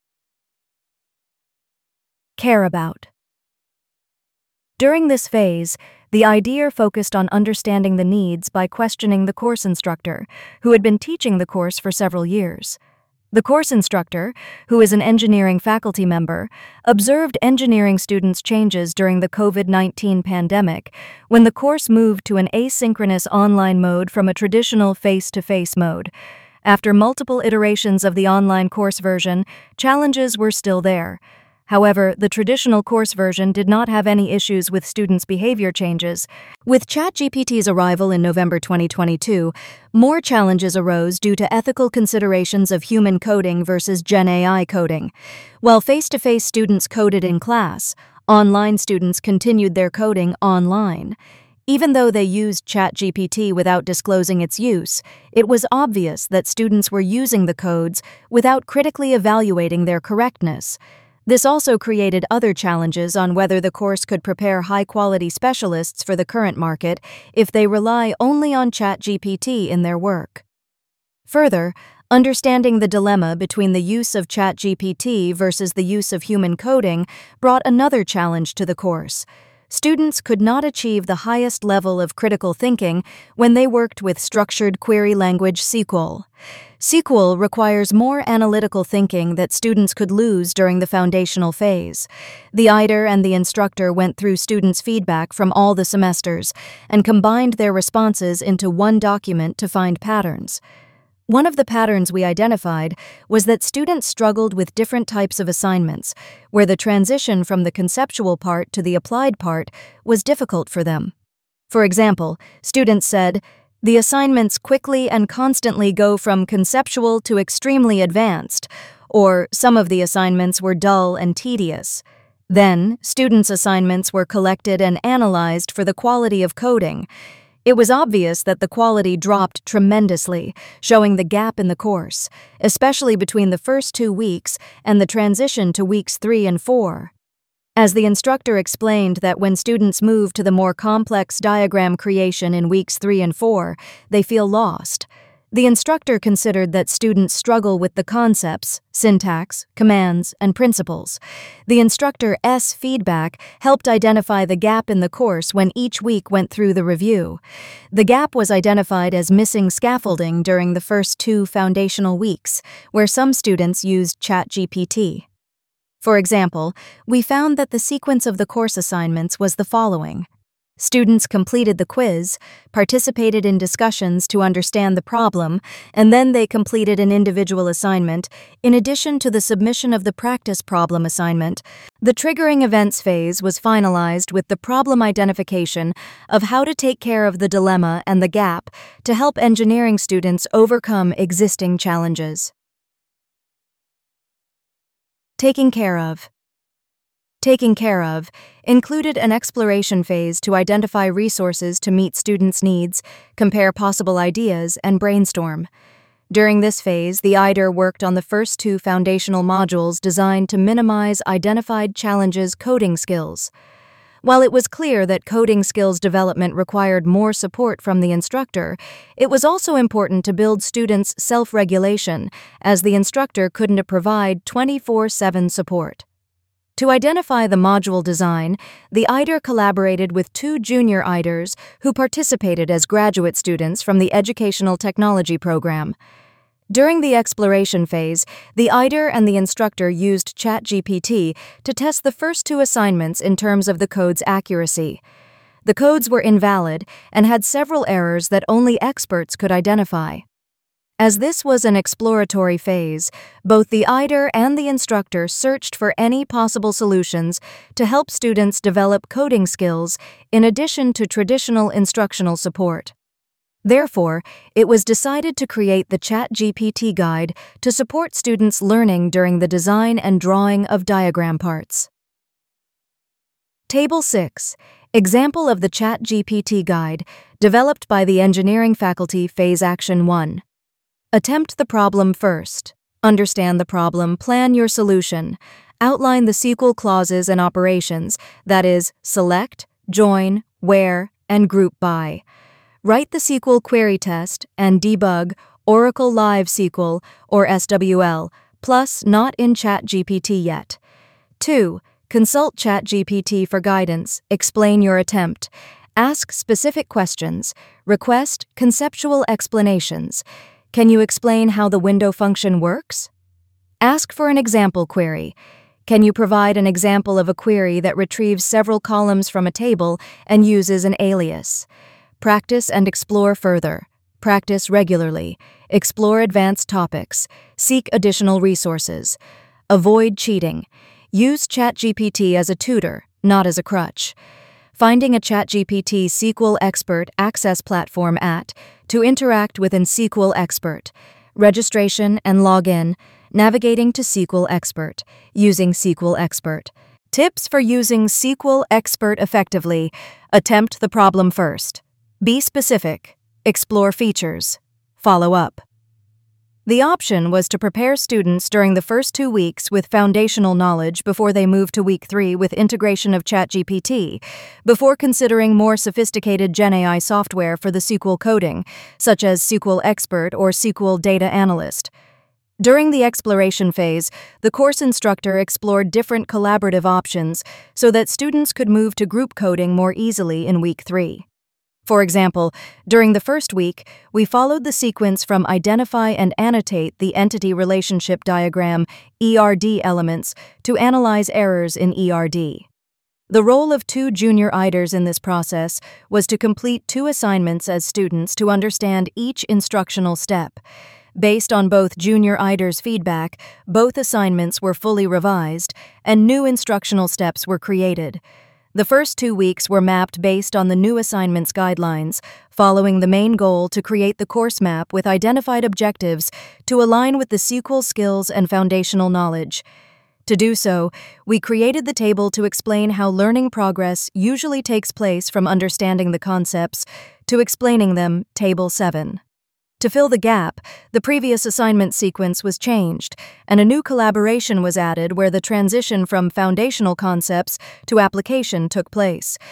Care about. During this phase, the IDer focused on understanding the needs by questioning the course instructor, who had been teaching the course for several years. The course instructor, who is an engineering faculty member, observed engineering students' changes during the COVID-19 pandemic when the course moved to an asynchronous online mode from a traditional face-to-face mode. After multiple iterations of the online course version, challenges were still there. However, the traditional course version did not have any issues with students' behavior changes. With ChatGPT's arrival in November 2022, more challenges arose due to ethical considerations of human coding versus Gen AI coding. While face-to-face students coded in class, online students continued their coding online. Even though they used ChatGPT without disclosing its use, it was obvious that students were using the codes without critically evaluating their correctness. This also created other challenges on whether the course could prepare high-quality specialists for the current market if they rely only on ChatGPT in their work. Further, understanding the dilemma between the use of ChatGPT versus the use of human coding brought another challenge to the course. Students could not achieve the highest level of critical thinking when they worked with structured query language SQL. SQL requires more analytical thinking that students could lose during the foundational phase. The IDer and the instructor went through students' feedback from all the semesters and combined their responses into one document to find patterns. One of the patterns we identified was that students struggled with different types of assignments, where the transition from the conceptual part to the applied part was difficult for them. For example, students said, "The assignments quickly and constantly go from conceptual to extremely advanced," or "some of the assignments were dull and tedious." Then, students' assignments were collected and analyzed for the quality of coding. It was obvious that the quality dropped tremendously, showing the gap in the course, especially between the first 2 weeks and the transition to weeks 3 and 4. As the instructor explained that when students move to the more complex diagram creation in weeks 3 and 4, they feel lost. The instructor considered that students struggle with the concepts, syntax, commands, and principles. The instructor's feedback helped identify the gap in the course when each week went through the review. The gap was identified as missing scaffolding during the first 2 foundational weeks, where some students used ChatGPT. For example, we found that the sequence of the course assignments was the following. Students completed the quiz, participated in discussions to understand the problem, and then they completed an individual assignment, in addition to the submission of the practice problem assignment. The triggering events phase was finalized with the problem identification of how to take care of the dilemma and the gap to help engineering students overcome existing challenges. Taking care of included an exploration phase to identify resources to meet students' needs, compare possible ideas, and brainstorm. During this phase, the IDER worked on the first 2 foundational modules designed to minimize identified challenges' coding skills. While it was clear that coding skills development required more support from the instructor, it was also important to build students' self-regulation, as the instructor couldn't provide 24/7 support. To identify the module design, the IDER collaborated with 2 junior IDERs who participated as graduate students from the Educational Technology program. During the exploration phase, the IDER and the instructor used ChatGPT to test the first 2 assignments in terms of the code's accuracy. The codes were invalid and had several errors that only experts could identify. As this was an exploratory phase, both the IDER and the instructor searched for any possible solutions to help students develop coding skills in addition to traditional instructional support. Therefore, it was decided to create the ChatGPT guide to support students' learning during the design and drawing of diagram parts. Table 6. Example of the ChatGPT guide, developed by the Engineering Faculty Phase Action 1. Attempt the problem first. Understand the problem, plan your solution. Outline the SQL clauses and operations, that is, select, join, where, and group by. Write the SQL query test and debug Oracle Live SQL or SWL, plus not in ChatGPT yet. 2. Consult ChatGPT for guidance. Explain your attempt. Ask specific questions. Request conceptual explanations. Can you explain how the window function works? Ask for an example query. Can you provide an example of a query that retrieves several columns from a table and uses an alias? Practice and explore further. Practice regularly. Explore advanced topics. Seek additional resources. Avoid cheating. Use ChatGPT as a tutor, not as a crutch. Finding a ChatGPT SQL Expert Access platform to interact with an SQL Expert. Registration and login. Navigating to SQL Expert. Using SQL Expert. Tips for using SQL Expert effectively. Attempt the problem first. Be specific. Explore features. Follow up. The option was to prepare students during the first 2 weeks with foundational knowledge before they moved to week 3 with integration of ChatGPT, before considering more sophisticated GenAI software for the SQL coding, such as SQL Expert or SQL Data Analyst. During the exploration phase, the course instructor explored different collaborative options so that students could move to group coding more easily in week 3. For example, during the first week, we followed the sequence from identify and annotate the entity relationship diagram ERD elements to analyze errors in ERD. The role of 2 junior IDERs in this process was to complete 2 assignments as students to understand each instructional step. Based on both junior IDERs' feedback, both assignments were fully revised and new instructional steps were created. The first 2 weeks were mapped based on the new assignments guidelines, following the main goal to create the course map with identified objectives to align with the SQL skills and foundational knowledge. To do so, we created the table to explain how learning progress usually takes place from understanding the concepts to explaining them, Table 7. To fill the gap, the previous assignment sequence was changed, and a new collaboration was added where the transition from foundational concepts to application took place.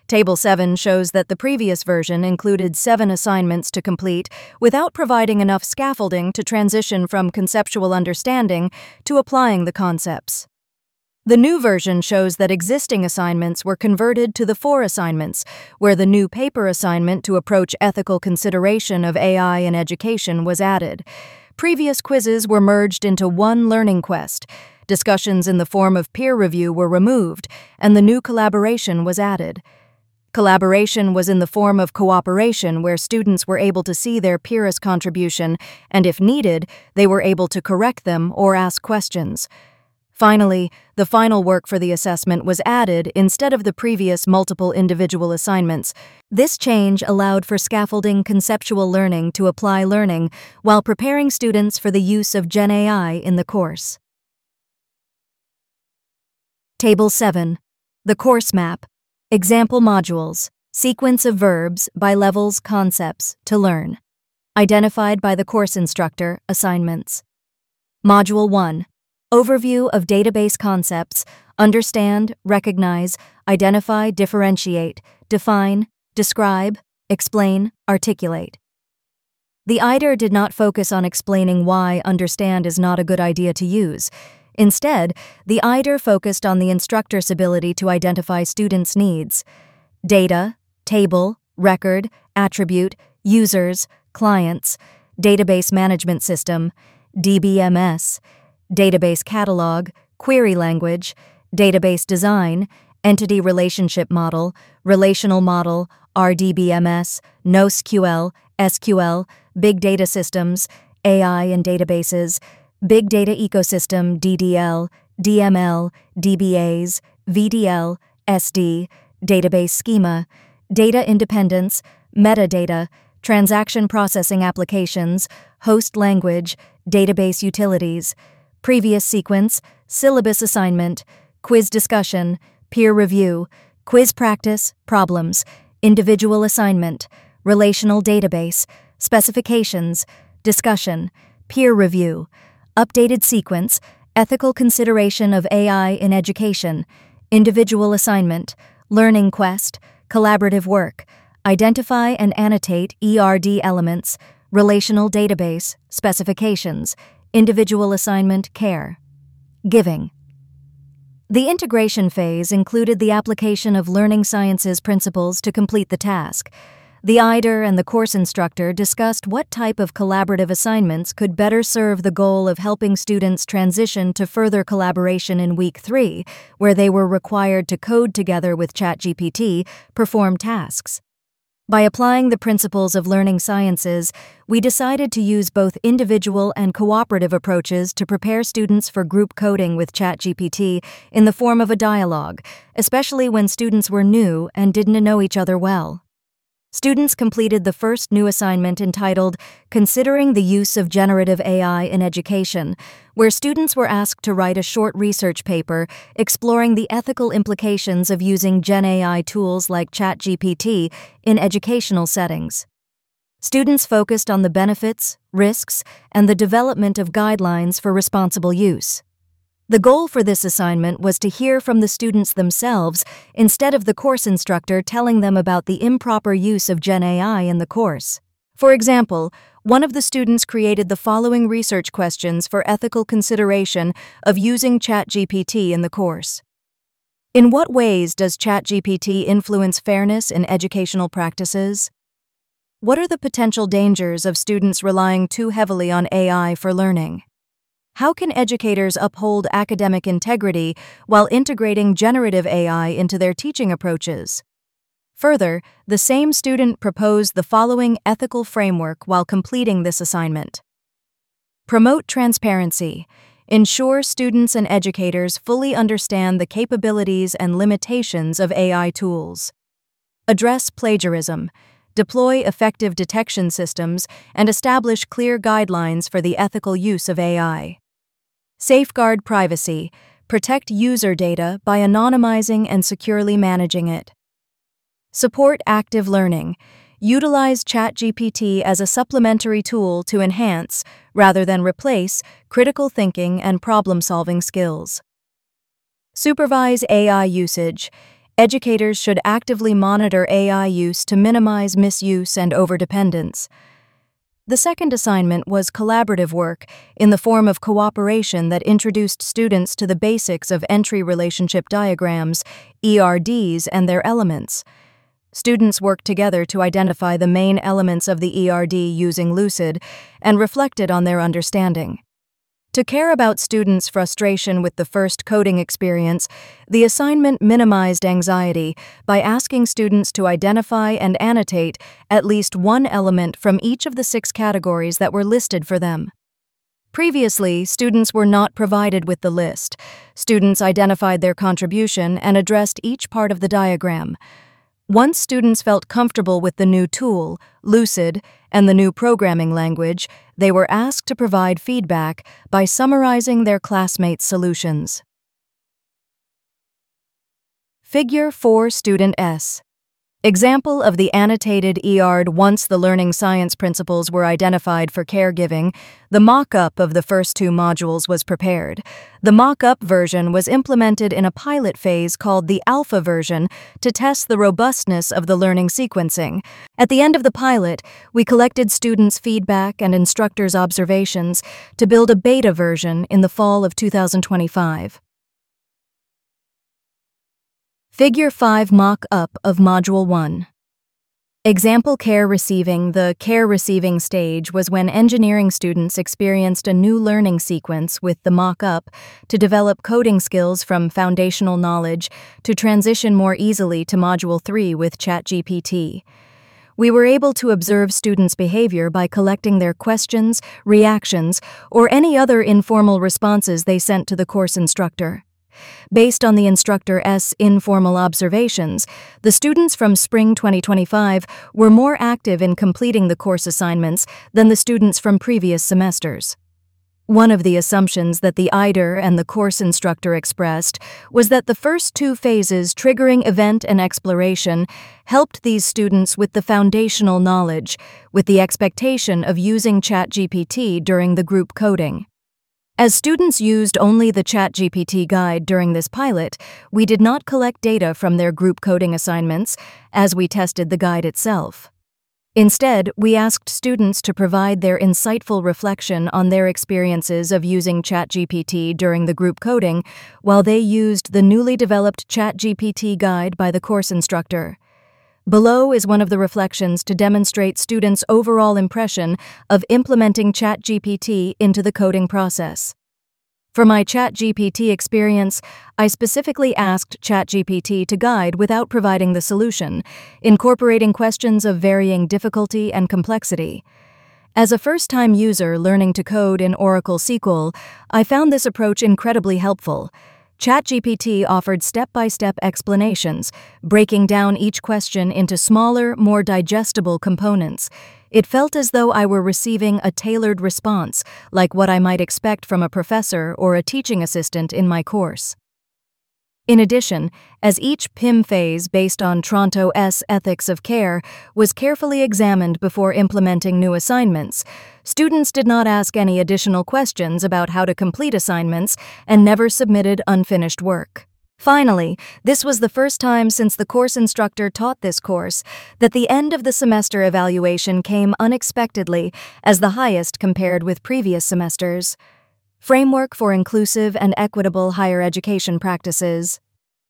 Table 7 shows that the previous version included 7 assignments to complete without providing enough scaffolding to transition from conceptual understanding to applying the concepts. The new version shows that existing assignments were converted to the 4 assignments, where the new paper assignment to approach ethical consideration of AI in education was added. Previous quizzes were merged into one learning quest. Discussions in the form of peer review were removed, and the new collaboration was added. Collaboration was in the form of cooperation, where students were able to see their peers' contribution, and if needed, they were able to correct them or ask questions. Finally, the final work for the assessment was added instead of the previous multiple individual assignments. This change allowed for scaffolding conceptual learning to apply learning while preparing students for the use of Gen AI in the course. Table 7. The course map. Example modules. Sequence of verbs by levels concepts to learn. Identified by the course instructor, assignments. Module 1. Overview of database concepts. Understand, recognize, identify, differentiate, define, describe, explain, articulate. The IDER did not focus on explaining why understand is not a good idea to use. Instead, the IDER focused on the instructor's ability to identify students' needs. Data, table, record, attribute, users, clients, database management system, DBMS, database catalog, query language, database design, entity relationship model, relational model, RDBMS, NoSQL, SQL, big data systems, AI and databases, big data ecosystem, DDL, DML, DBAs, VDL, SD, database schema, data independence, metadata, transaction processing applications, host language, database utilities, previous sequence, syllabus assignment, quiz discussion, peer review, quiz practice, problems, individual assignment, relational database, specifications, discussion, peer review, updated sequence, ethical consideration of AI in education, individual assignment, learning quest, collaborative work, identify and annotate ERD elements, relational database, specifications, individual assignment, care. Giving. The integration phase included the application of learning sciences principles to complete the task. The IDER and the course instructor discussed what type of collaborative assignments could better serve the goal of helping students transition to further collaboration in Week 3, where they were required to code together with ChatGPT, perform tasks. By applying the principles of learning sciences, we decided to use both individual and cooperative approaches to prepare students for group coding with ChatGPT in the form of a dialogue, especially when students were new and didn't know each other well. Students completed the first new assignment entitled Considering the Use of Generative AI in Education, where students were asked to write a short research paper exploring the ethical implications of using Gen AI tools like ChatGPT in educational settings. Students focused on the benefits, risks, and the development of guidelines for responsible use. The goal for this assignment was to hear from the students themselves instead of the course instructor telling them about the improper use of Gen AI in the course. For example, one of the students created the following research questions for ethical consideration of using ChatGPT in the course. In what ways does ChatGPT influence fairness in educational practices? What are the potential dangers of students relying too heavily on AI for learning? How can educators uphold academic integrity while integrating generative AI into their teaching approaches? Further, the same student proposed the following ethical framework while completing this assignment. Promote transparency. Ensure students and educators fully understand the capabilities and limitations of AI tools. Address plagiarism. Deploy effective detection systems and establish clear guidelines for the ethical use of AI. Safeguard privacy. Protect user data by anonymizing and securely managing it. Support active learning. Utilize ChatGPT as a supplementary tool to enhance, rather than replace, critical thinking and problem-solving skills. Supervise AI usage. Educators should actively monitor AI use to minimize misuse and overdependence. The second assignment was collaborative work in the form of cooperation that introduced students to the basics of entry relationship diagrams, ERDs, and their elements. Students worked together to identify the main elements of the ERD using Lucid and reflected on their understanding. To care about students' frustration with the first coding experience, the assignment minimized anxiety by asking students to identify and annotate at least one element from each of the 6 categories that were listed for them. Previously, students were not provided with the list. Students identified their contribution and addressed each part of the diagram. Once students felt comfortable with the new tool, Lucid, and the new programming language, they were asked to provide feedback by summarizing their classmates' solutions. Figure 4, Student S. Example of the annotated ERD. Once the learning science principles were identified for caregiving, the mock-up of the first 2 modules was prepared. The mock-up version was implemented in a pilot phase called the alpha version to test the robustness of the learning sequencing. At the end of the pilot, we collected students' feedback and instructors' observations to build a beta version in the fall of 2025. Figure 5, Mock-up of Module 1. Example: Care Receiving. The care receiving stage was when engineering students experienced a new learning sequence with the mock-up to develop coding skills from foundational knowledge to transition more easily to Module 3 with ChatGPT. We were able to observe students' behavior by collecting their questions, reactions, or any other informal responses they sent to the course instructor. Based on the instructor's informal observations, the students from spring 2025 were more active in completing the course assignments than the students from previous semesters. One of the assumptions that the IDER and the course instructor expressed was that the first 2 phases, triggering event and exploration, helped these students with the foundational knowledge, with the expectation of using ChatGPT during the group coding. As students used only the ChatGPT guide during this pilot, we did not collect data from their group coding assignments as we tested the guide itself. Instead, we asked students to provide their insightful reflection on their experiences of using ChatGPT during the group coding while they used the newly developed ChatGPT guide by the course instructor. Below is one of the reflections to demonstrate students' overall impression of implementing ChatGPT into the coding process. For my ChatGPT experience, I specifically asked ChatGPT to guide without providing the solution, incorporating questions of varying difficulty and complexity. As a first-time user learning to code in Oracle SQL, I found this approach incredibly helpful. ChatGPT offered step-by-step explanations, breaking down each question into smaller, more digestible components. It felt as though I were receiving a tailored response, like what I might expect from a professor or a teaching assistant in my course. In addition, as each PIM phase based on Toronto's ethics of care was carefully examined before implementing new assignments, students did not ask any additional questions about how to complete assignments and never submitted unfinished work. Finally, this was the first time since the course instructor taught this course that the end of the semester evaluation came unexpectedly as the highest compared with previous semesters. Framework for Inclusive and Equitable Higher Education Practices.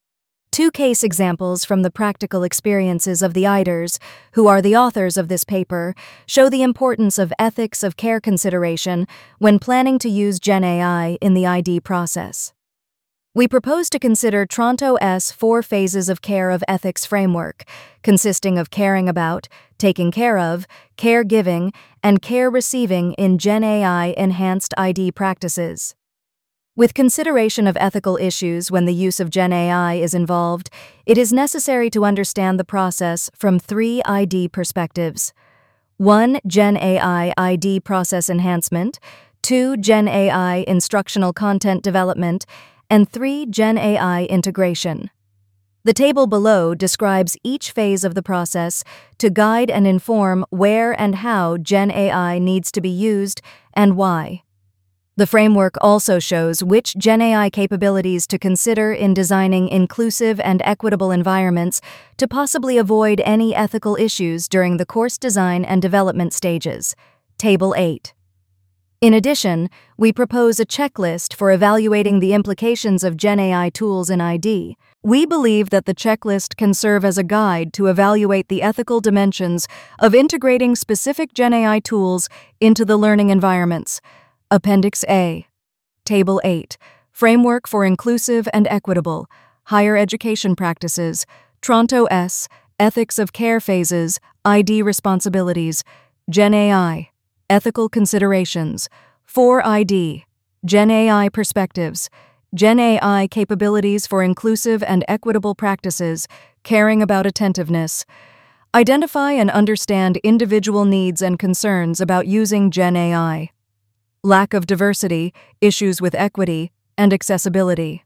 2 case examples from the practical experiences of the IDERs, who are the authors of this paper, show the importance of ethics of care consideration when planning to use GenAI in the ID process. We propose to consider Toronto's 4 phases of care of ethics framework, consisting of caring about, taking care of, caregiving, and care receiving in GenAI enhanced ID practices. With consideration of ethical issues when the use of GenAI is involved, it is necessary to understand the process from 3 ID perspectives. 1. GenAI ID process enhancement, 2. GenAI instructional content development, and 3. GenAI integration. The table below describes each phase of the process to guide and inform where and how GenAI needs to be used and why. The framework also shows which GenAI capabilities to consider in designing inclusive and equitable environments to possibly avoid any ethical issues during the course design and development stages. Table 8. In addition, we propose a checklist for evaluating the implications of GenAI tools in ID. We believe that the checklist can serve as a guide to evaluate the ethical dimensions of integrating specific GenAI tools into the learning environments. Appendix A. Table 8. Framework for Inclusive and Equitable Higher Education Practices. Toronto S. Ethics of Care Phases. ID Responsibilities. GenAI. Ethical Considerations. 4ID. GenAI Perspectives. GenAI Capabilities for Inclusive and Equitable Practices. Caring about Attentiveness. Identify and understand individual needs and concerns about using GenAI. Lack of diversity, issues with equity, and accessibility.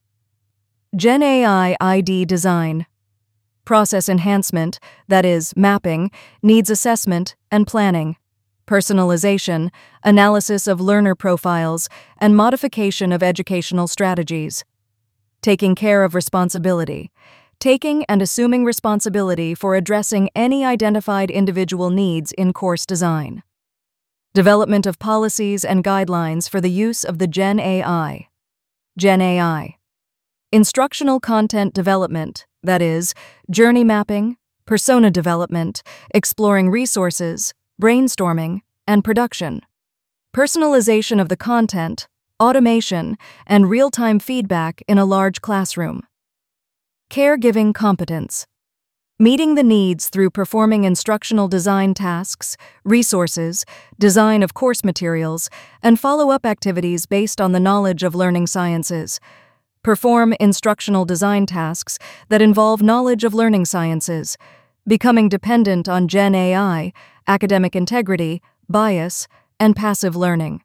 GenAI ID Design. Process enhancement, that is, mapping, needs assessment and planning. Personalization, analysis of learner profiles, and modification of educational strategies. Taking care of responsibility. Taking and assuming responsibility for addressing any identified individual needs in course design. Development of policies and guidelines for the use of the GenAI. GenAI. Instructional content development, that is, journey mapping, persona development, exploring resources, brainstorming, and production. Personalization of the content, automation, and real-time feedback in a large classroom. Caregiving competence. Meeting the needs through performing instructional design tasks, resources, design of course materials, and follow-up activities based on the knowledge of learning sciences. Perform instructional design tasks that involve knowledge of learning sciences. Becoming dependent on GenAI, academic integrity, bias, and passive learning.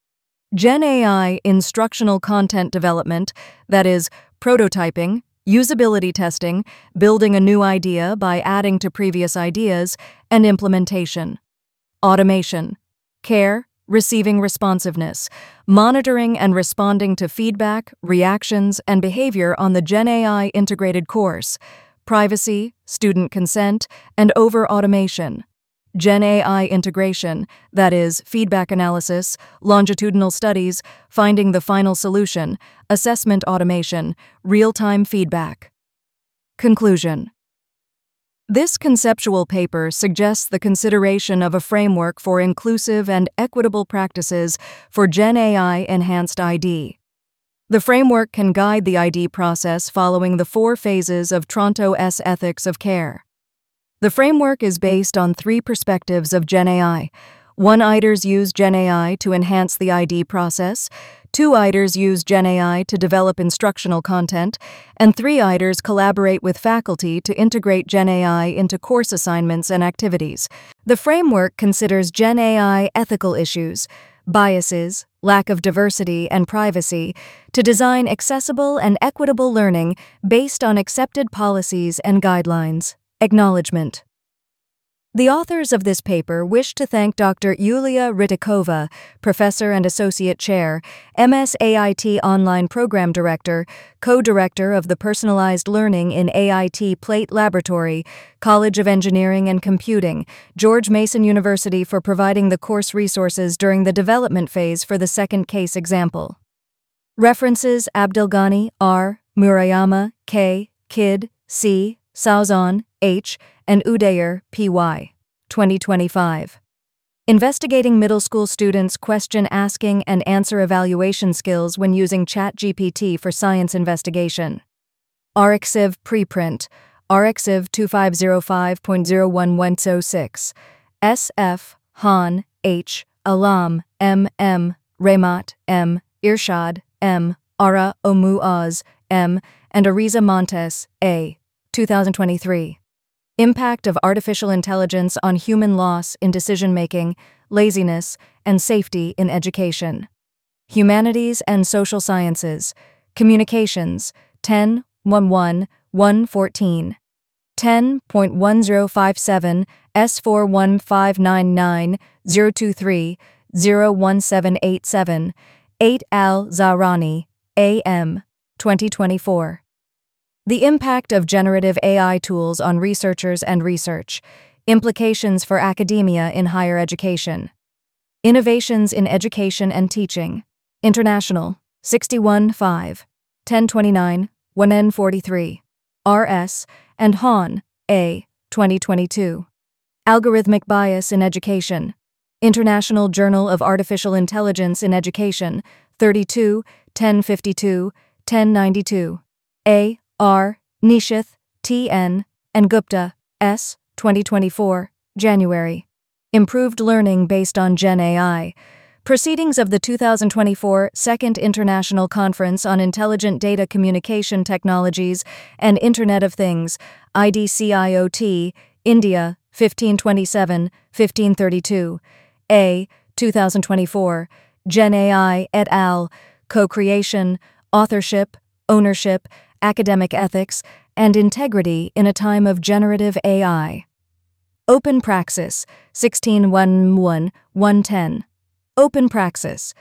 GenAI instructional content development, that is, prototyping, usability testing, building a new idea by adding to previous ideas, and implementation. Automation. Care, receiving responsiveness, monitoring and responding to feedback, reactions, and behavior on the GenAI integrated course. Privacy, student consent, and over-automation. GenAI integration, that is, feedback analysis, longitudinal studies, finding the final solution, assessment automation, real-time feedback. Conclusion. This conceptual paper suggests the consideration of a framework for inclusive and equitable practices for GenAI-enhanced ID. The framework can guide the ID process following the 4 phases of Toronto S Ethics of Care. The framework is based on 3 perspectives of GenAI. 1 IDers use GenAI to enhance the ID process, 2 IDers use GenAI to develop instructional content, and 3 IDers collaborate with faculty to integrate GenAI into course assignments and activities. The framework considers GenAI ethical issues, biases, lack of diversity, and privacy to design accessible and equitable learning based on accepted policies and guidelines. Acknowledgement. The authors of this paper wish to thank Dr. Yulia Rytikova, Professor and Associate Chair, MS-AIT Online Program Director, Co-Director of the Personalized Learning in AIT Plate Laboratory, College of Engineering and Computing, George Mason University for providing the course resources during the development phase for the second case example. References: Abdelghani, R., Murayama, K., Kidd, C., Sauzon, H., and Udayer, P.Y. 2025. Investigating middle school students' question asking and answer evaluation skills when using ChatGPT for science investigation. RxIV preprint, RxIV 2505.01106. S.F., Han, H., Alam, M.M., Ramat, M., Irshad, M., Ara Omuaz, M., and Ariza Montes, A. 2023. Impact of Artificial Intelligence on Human Loss in Decision-Making, Laziness, and Safety in Education. Humanities and Social Sciences. Communications, 10.11.114. 10.1057 S41599 023 01787. 8 al-Zahrani, A.M., 2024. The Impact of Generative AI Tools on Researchers and Research. Implications for Academia in Higher Education. Innovations in Education and Teaching. International, 61 5, 1029, 1N43. R.S. and Hahn, A., 2022. Algorithmic Bias in Education. International Journal of Artificial Intelligence in Education, 32, 1052, 1092. A. R. Nishith, T.N., and Gupta, S., 2024, January. Improved Learning Based on Gen AI. Proceedings of the 2024 Second International Conference on Intelligent Data Communication Technologies and Internet of Things, IDCIoT, India, 1527-1532. A. 2024, Gen AI et al., Co-Creation, Authorship, Ownership, Academic Ethics, and Integrity in a Time of Generative AI. Open Praxis, 16-1-1-110. Open Praxis,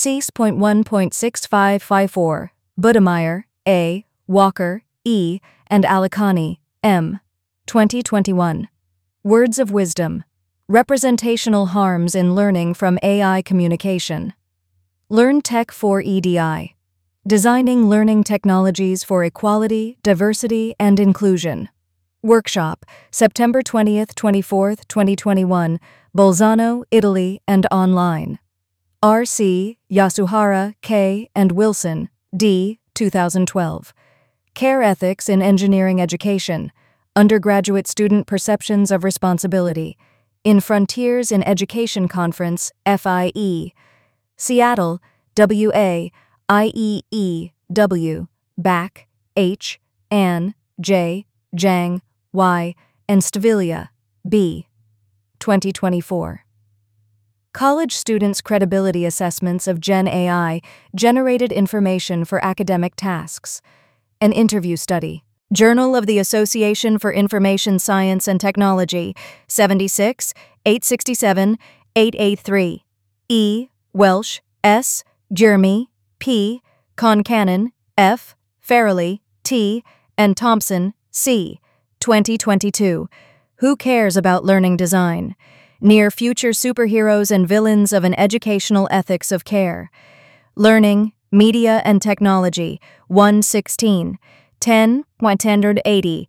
CES.1.6554, Budemeyer, A., Walker, E., and Alicani, M. 2021. Words of Wisdom. Representational Harms in Learning from AI Communication. LearnTech for EDI. Designing Learning Technologies for Equality, Diversity, and Inclusion. Workshop, September 20th, 24th, 2021, Bolzano, Italy, and online. R.C., Yasuhara, K., and Wilson, D., 2012. Care Ethics in Engineering Education. Undergraduate Student Perceptions of Responsibility. In Frontiers in Education Conference, FIE. Seattle, W.A., IEEW, Back, H., Ann, J., Zhang, Y., and Stavilla, B. 2024. College Students' Credibility Assessments of Gen AI Generated Information for Academic Tasks. An Interview Study. Journal of the Association for Information Science and Technology, 76, 867, 883. E. Welsh, S. Jeremy, P. Concannon, F. Farrelly, T. and Thompson, C. 2022. Who Cares About Learning Design? Near Future Superheroes and Villains of an Educational Ethics of Care. Learning, Media and Technology, 116, 10, 180,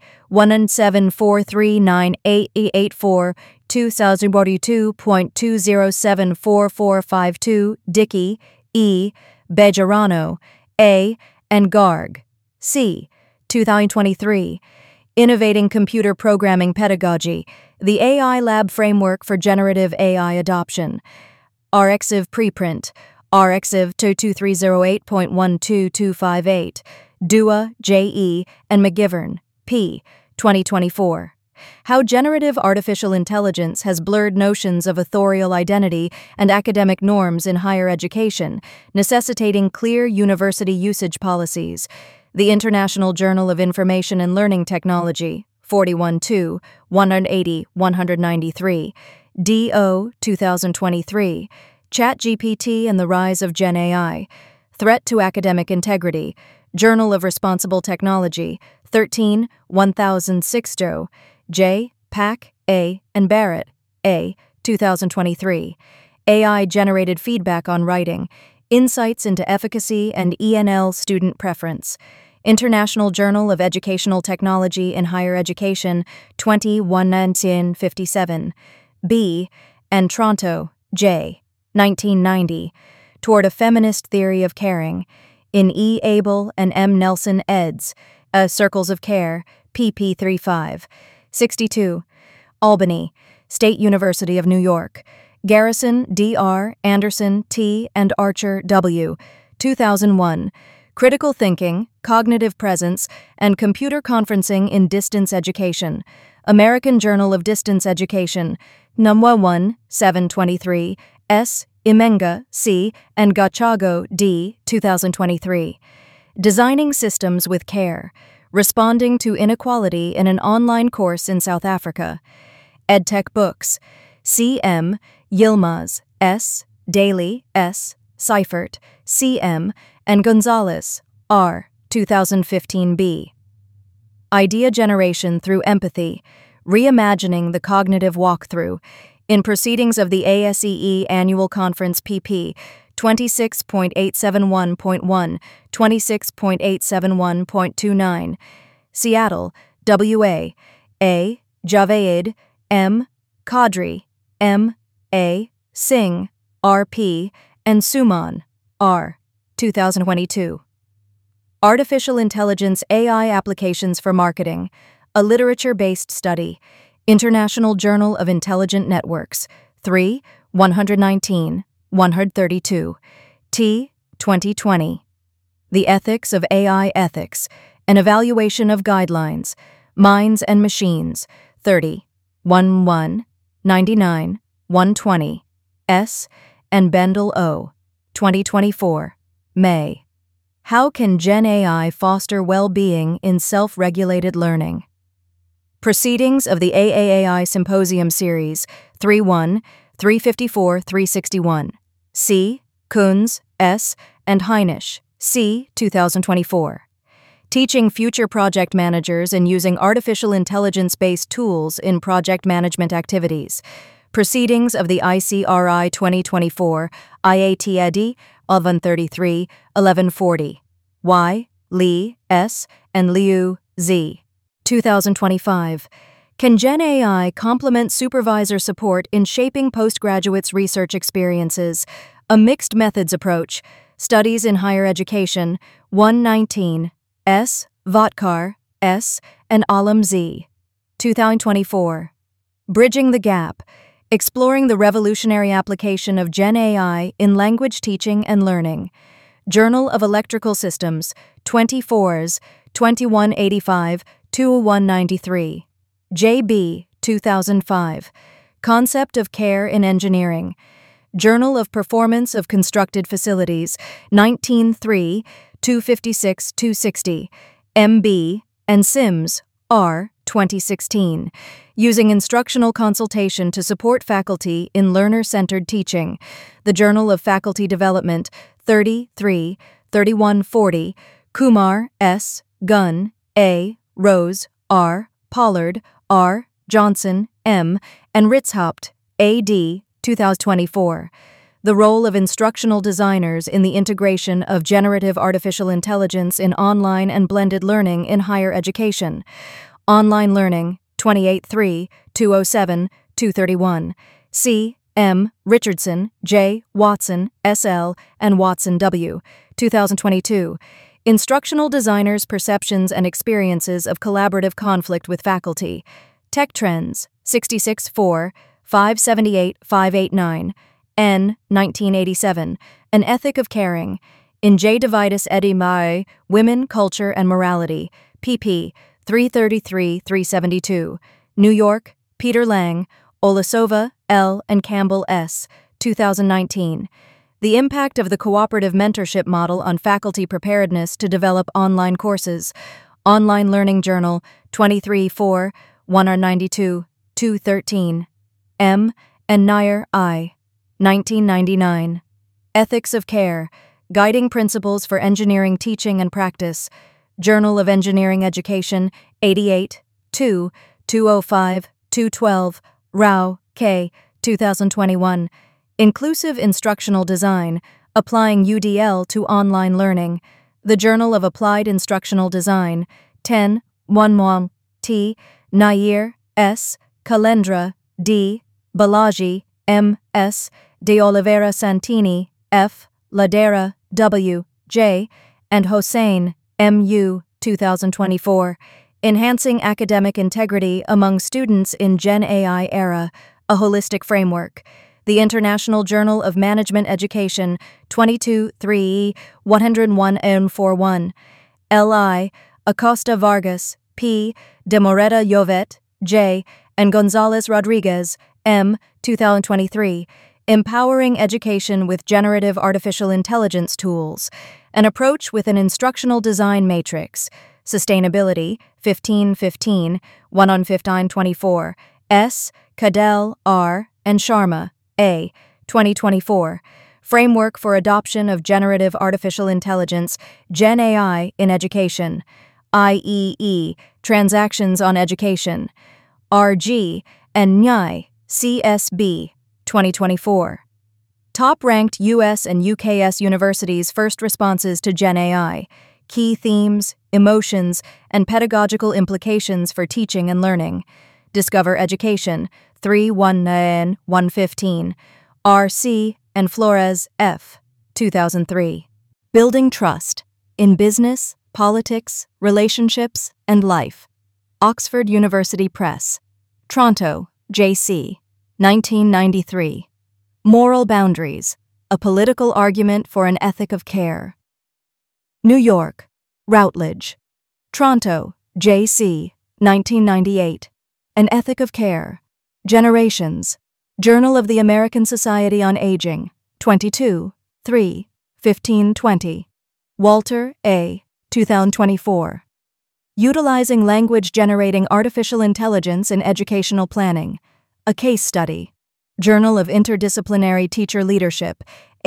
174398884, 2042.20744452, Dickey, E., Bejarano, A., and Garg, C. 2023. Innovating Computer Programming Pedagogy, the AI Lab Framework for Generative AI Adoption. RxIV Preprint, RxIV 2308.12258, Dua, J.E., and McGivern, P. 2024. How Generative Artificial Intelligence Has Blurred Notions of Authorial Identity and Academic Norms in Higher Education, Necessitating Clear University Usage Policies. The International Journal of Information and Learning Technology, 41-2, 180-193, D.O. 2023, ChatGPT and the Rise of Gen AI, Threat to Academic Integrity, Journal of Responsible Technology, 13, 1006, J. Pack, A., and Barrett, A., 2023, AI-Generated Feedback on Writing, Insights into Efficacy and ENL Student Preference. International Journal of Educational Technology in Higher Education, 21-1957. B. and Tronto, J. 1990. Toward a Feminist Theory of Caring. In E. Abel and M. Nelson eds. Circles of Care, pp. 35. 62. Albany, State University of New York. Garrison, D.R., Anderson, T., and Archer, W., 2001, Critical Thinking, Cognitive Presence, and Computer Conferencing in Distance Education, American Journal of Distance Education, Numwa 1, 723, S. Imenga, C., and Gachago, D., 2023. Designing Systems with Care, Responding to Inequality in an Online Course in South Africa, EdTech Books, C.M., Yilmaz, S., Daly, S., Seifert, C.M., and Gonzalez, R. 2015b. Idea Generation Through Empathy, Reimagining the Cognitive Walkthrough, in Proceedings of the ASEE Annual Conference pp. 26.871.1, 26.871.29. Seattle, W.A. A. Javed, M. Qadri, M. A. Singh, R.P., and Suman, R. 2022. Artificial Intelligence AI Applications for Marketing, a literature-based study. International Journal of Intelligent Networks, 3, 119, 132, T. 2020. The Ethics of AI Ethics, an Evaluation of Guidelines, Minds and Machines, 30, 11, 99, 120, S. and Bendel O. 2024, May. How can Gen AI foster well-being in self-regulated learning? Proceedings of the AAAI Symposium Series, 3-1, 354-361. C. Kunz, S., and Heinisch, C. 2024. Teaching Future Project Managers in Using Artificial Intelligence-Based Tools in Project Management Activities. Proceedings of the ICRI 2024, IAT EDI, 1133, 1140. Y. Lee, S., and Liu, Z. 2025. Can Gen AI complement supervisor support in shaping postgraduates' research experiences? A Mixed Methods Approach. Studies in Higher Education, 119, S. Votkar, S., and Alam Z. 2024. Bridging the Gap. Exploring the Revolutionary Application of Gen AI in Language Teaching and Learning. Journal of Electrical Systems, 24s, 2185, 20193. J.B., 2005. Concept of Care in Engineering. Journal of Performance of Constructed Facilities, 19.3, 256-260. M.B. and Sims, R. 2016. Using Instructional Consultation to Support Faculty in Learner-Centered Teaching. The Journal of Faculty Development, 33, 3140. Kumar, S., Gunn, A., Rose, R., Pollard, R., Johnson, M., and Ritzhaupt, A.D., 2024. The Role of Instructional Designers in the Integration of Generative Artificial Intelligence in Online and Blended Learning in Higher Education. Online Learning, 28.3, 207, 231. C. M. Richardson, J. Watson, S.L., and Watson W. 2022. Instructional Designers' Perceptions and Experiences of Collaborative Conflict with Faculty. Tech Trends, 66.4, 578-589. N. 1987. An Ethic of Caring. In J. Devitis Edi Mae, Women, Culture, and Morality. pp. 333-372. New York, Peter Lang, Olasova, L., and Campbell, S. 2019. The Impact of the Cooperative Mentorship Model on Faculty Preparedness to Develop Online Courses. Online Learning Journal, 23.4, 192, 213. M. and Nair, I. 1999. Ethics of Care, Guiding Principles for Engineering Teaching and Practice. Journal of Engineering Education, 88, 2, 205, 212, Rao, K., 2021. Inclusive Instructional Design, Applying UDL to Online Learning. The Journal of Applied Instructional Design, 10, 1 T, Nair, S., Kalendra, D., Balaji, M. S., De Oliveira Santini, F., Ladera, W. J., and Hossein, M.U., 2024. Enhancing Academic Integrity Among Students in Gen AI Era, a Holistic Framework. The International Journal of Management Education, 22.3, 101-41. L.I., Acosta Vargas, P., De Moreta Llovet, J., and Gonzalez Rodriguez, M., 2023. Empowering Education with Generative Artificial Intelligence Tools. An Approach with an Instructional Design Matrix. Sustainability, 1515, 11524. S. Cadell, R., and Sharma, A., 2024. Framework for Adoption of Generative Artificial Intelligence, Gen AI, in Education, IEE, Transactions on Education, RG, and NYI, CSB, 2024. Top-ranked U.S. and UKS universities' first responses to Gen AI, key themes, emotions, and pedagogical implications for teaching and learning. Discover Education, 319-115, R.C. and Flores, F., 2003. Building Trust in Business, Politics, Relationships, and Life. Oxford University Press. Toronto, J.C., 1993. Moral Boundaries, A Political Argument for an Ethic of Care. New York, Routledge. Toronto, J.C., 1998. An Ethic of Care. Generations. Journal of the American Society on Aging, 22, 3, 1520. Walter, A., 2024. Utilizing Language-Generating Artificial Intelligence in Educational Planning, a Case Study. Journal of Interdisciplinary Teacher Leadership,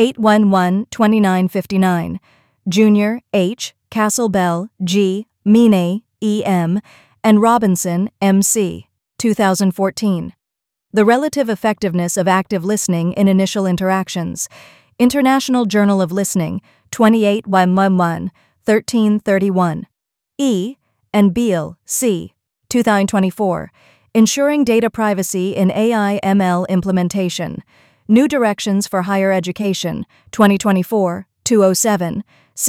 811-2959. Junior, H., Castle-Bell, G., Mine, E.M., and Robinson, M.C., 2014. The Relative Effectiveness of Active Listening in Initial Interactions. International Journal of Listening, 28-111, 1331. E. and Beal, C., 2024. Ensuring Data Privacy in AI/ML Implementation. New Directions for Higher Education, 2024, 207,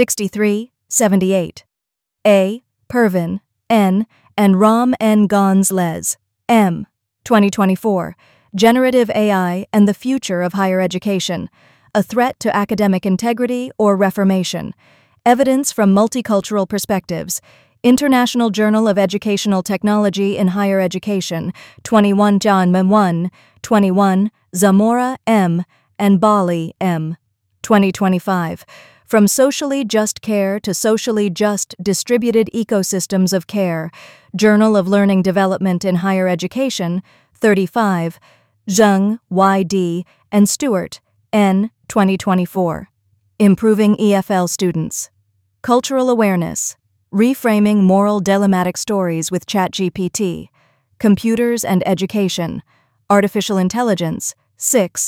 6378. A. Pervin, N., and Ram N. Gonzalez, M., 2024. Generative AI and the Future of Higher Education, a Threat to Academic Integrity or Reformation. Evidence from Multicultural Perspectives. International Journal of Educational Technology in Higher Education, 21 John 1, 21, Zamora, M., and Bali, M., 2025. From Socially Just Care to Socially Just Distributed Ecosystems of Care, Journal of Learning Development in Higher Education, 35, Zheng, Y.D., and Stewart, N., 2024. Improving EFL Students. Cultural Awareness. Reframing Moral Dilemmatic Stories with ChatGPT. Computers and Education. Artificial Intelligence, 6,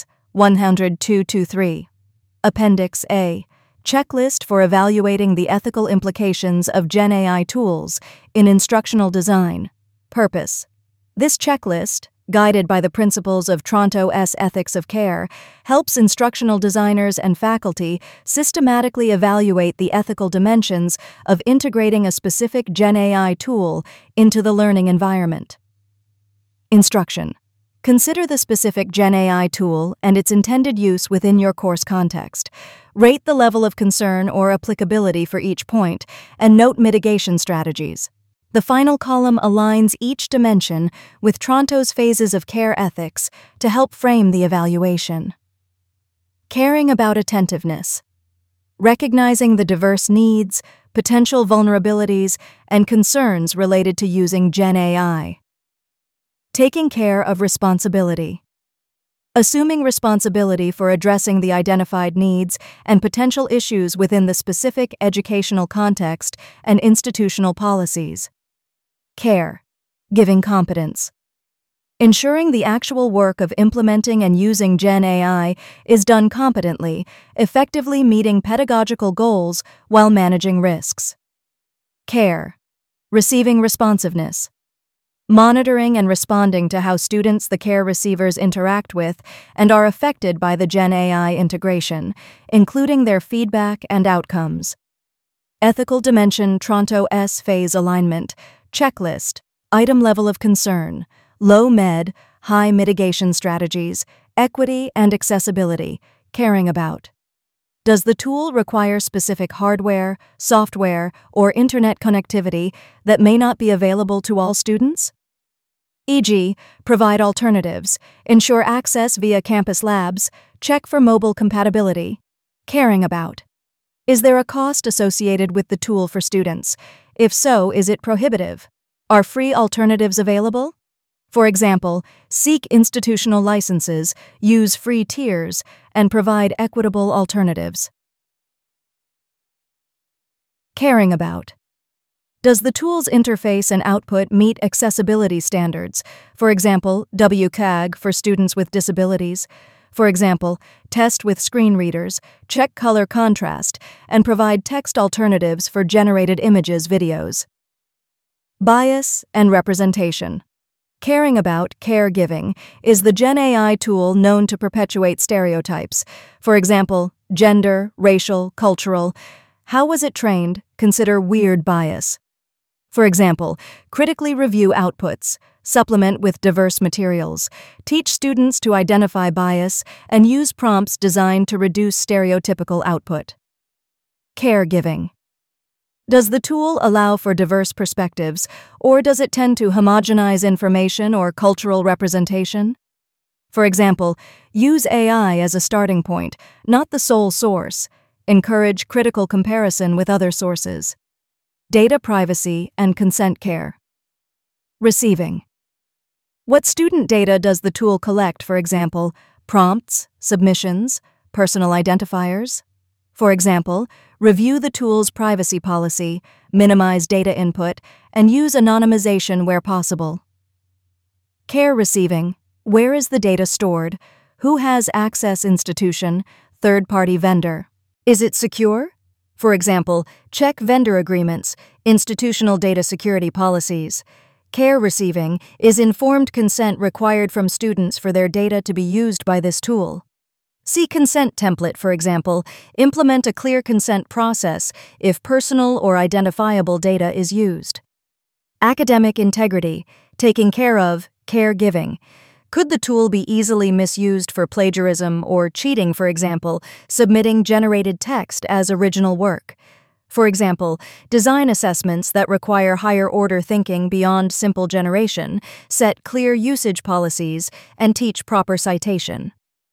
10223. Appendix A. Checklist for Evaluating the Ethical Implications of Gen AI Tools in Instructional Design. Purpose. This checklist, guided by the principles of Toronto's Ethics of Care, helps instructional designers and faculty systematically evaluate the ethical dimensions of integrating a specific Gen AI tool into the learning environment. Instruction. Consider the specific Gen AI tool and its intended use within your course context. Rate the level of concern or applicability for each point, and note mitigation strategies. The final column aligns each dimension with Toronto's phases of care ethics to help frame the evaluation. Caring about attentiveness. Recognizing the diverse needs, potential vulnerabilities, and concerns related to using Gen AI. Taking care of responsibility. Assuming responsibility for addressing the identified needs and potential issues within the specific educational context and institutional policies. Care. Giving competence. Ensuring the actual work of implementing and using Gen AI is done competently, effectively meeting pedagogical goals while managing risks. Care. Receiving responsiveness. Monitoring and responding to how students the care receivers interact with and are affected by the Gen AI integration, including their feedback and outcomes. Ethical Dimension Toronto's Phase Alignment. Checklist. Item level of concern. Low med, high mitigation strategies, equity and accessibility, caring about. Does the tool require specific hardware, software, or internet connectivity that may not be available to all students? E.g., provide alternatives, ensure access via campus labs, check for mobile compatibility. Caring about. Is there a cost associated with the tool for students? If so, is it prohibitive? Are free alternatives available? For example, seek institutional licenses, use free tiers, and provide equitable alternatives. Caring about. Does the tool's interface and output meet accessibility standards? For example, WCAG for students with disabilities. For example, test with screen readers, check color contrast, and provide text alternatives for generated images, videos. Bias and representation. Caring about, caregiving, is the Gen AI tool known to perpetuate stereotypes. For example, gender, racial, cultural. How was it trained? Consider weird bias. For example, critically review outputs, supplement with diverse materials, teach students to identify bias, and use prompts designed to reduce stereotypical output. Caregiving. Does the tool allow for diverse perspectives, or does it tend to homogenize information or cultural representation? For example, use AI as a starting point, not the sole source. Encourage critical comparison with other sources. Data privacy and consent care. Receiving. What student data does the tool collect, for example, prompts, submissions, personal identifiers? For example, review the tool's privacy policy, minimize data input, and use anonymization where possible. Care receiving. Where is the data stored? Who has access? Institution, third-party vendor. Is it secure? For example, check vendor agreements, institutional data security policies. Care receiving is informed consent required from students for their data to be used by this tool. See consent template, for example, implement a clear consent process if personal or identifiable data is used. Academic integrity, taking care of, caregiving. Could the tool be easily misused for plagiarism or cheating, for example, submitting generated text as original work? For example, design assessments that require higher-order thinking beyond simple generation, set clear usage policies, and teach proper citation.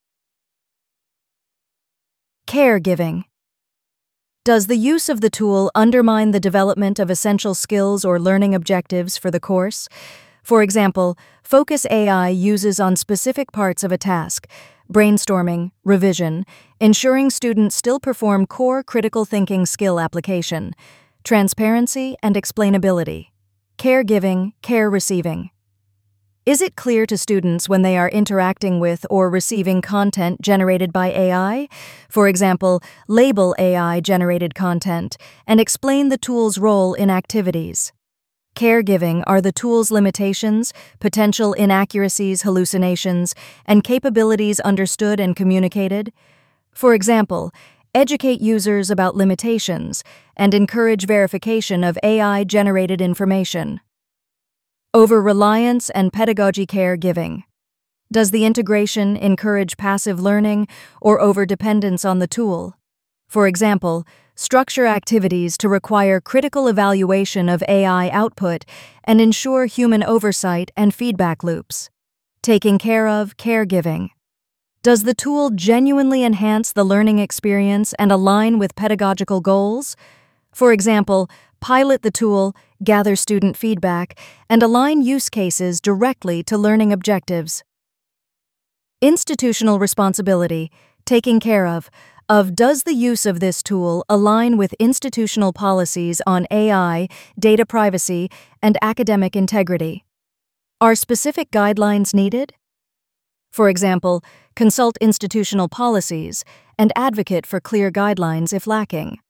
Caregiving. Does the use of the tool undermine the development of essential skills or learning objectives for the course? For example, Focus AI uses on specific parts of a task, brainstorming, revision, ensuring students still perform core critical thinking skill application, transparency and explainability, caregiving, care receiving. Is it clear to students when they are interacting with or receiving content generated by AI? For example, label AI-generated content and explain the tool's role in activities. Caregiving are the tool's limitations, potential inaccuracies, hallucinations, and capabilities understood and communicated. For example, educate users about limitations and encourage verification of AI-generated information. Over-reliance and pedagogy caregiving. Does the integration encourage passive learning or over-dependence on the tool? For example, structure activities to require critical evaluation of AI output and ensure human oversight and feedback loops. Taking care of, caregiving. Does the tool genuinely enhance the learning experience and align with pedagogical goals? For example, pilot the tool, gather student feedback, and align use cases directly to learning objectives. Institutional responsibility, taking care of does the use of this tool align with institutional policies on AI, data privacy, and academic integrity? Are specific guidelines needed? For example, consult institutional policies and advocate for clear guidelines if lacking.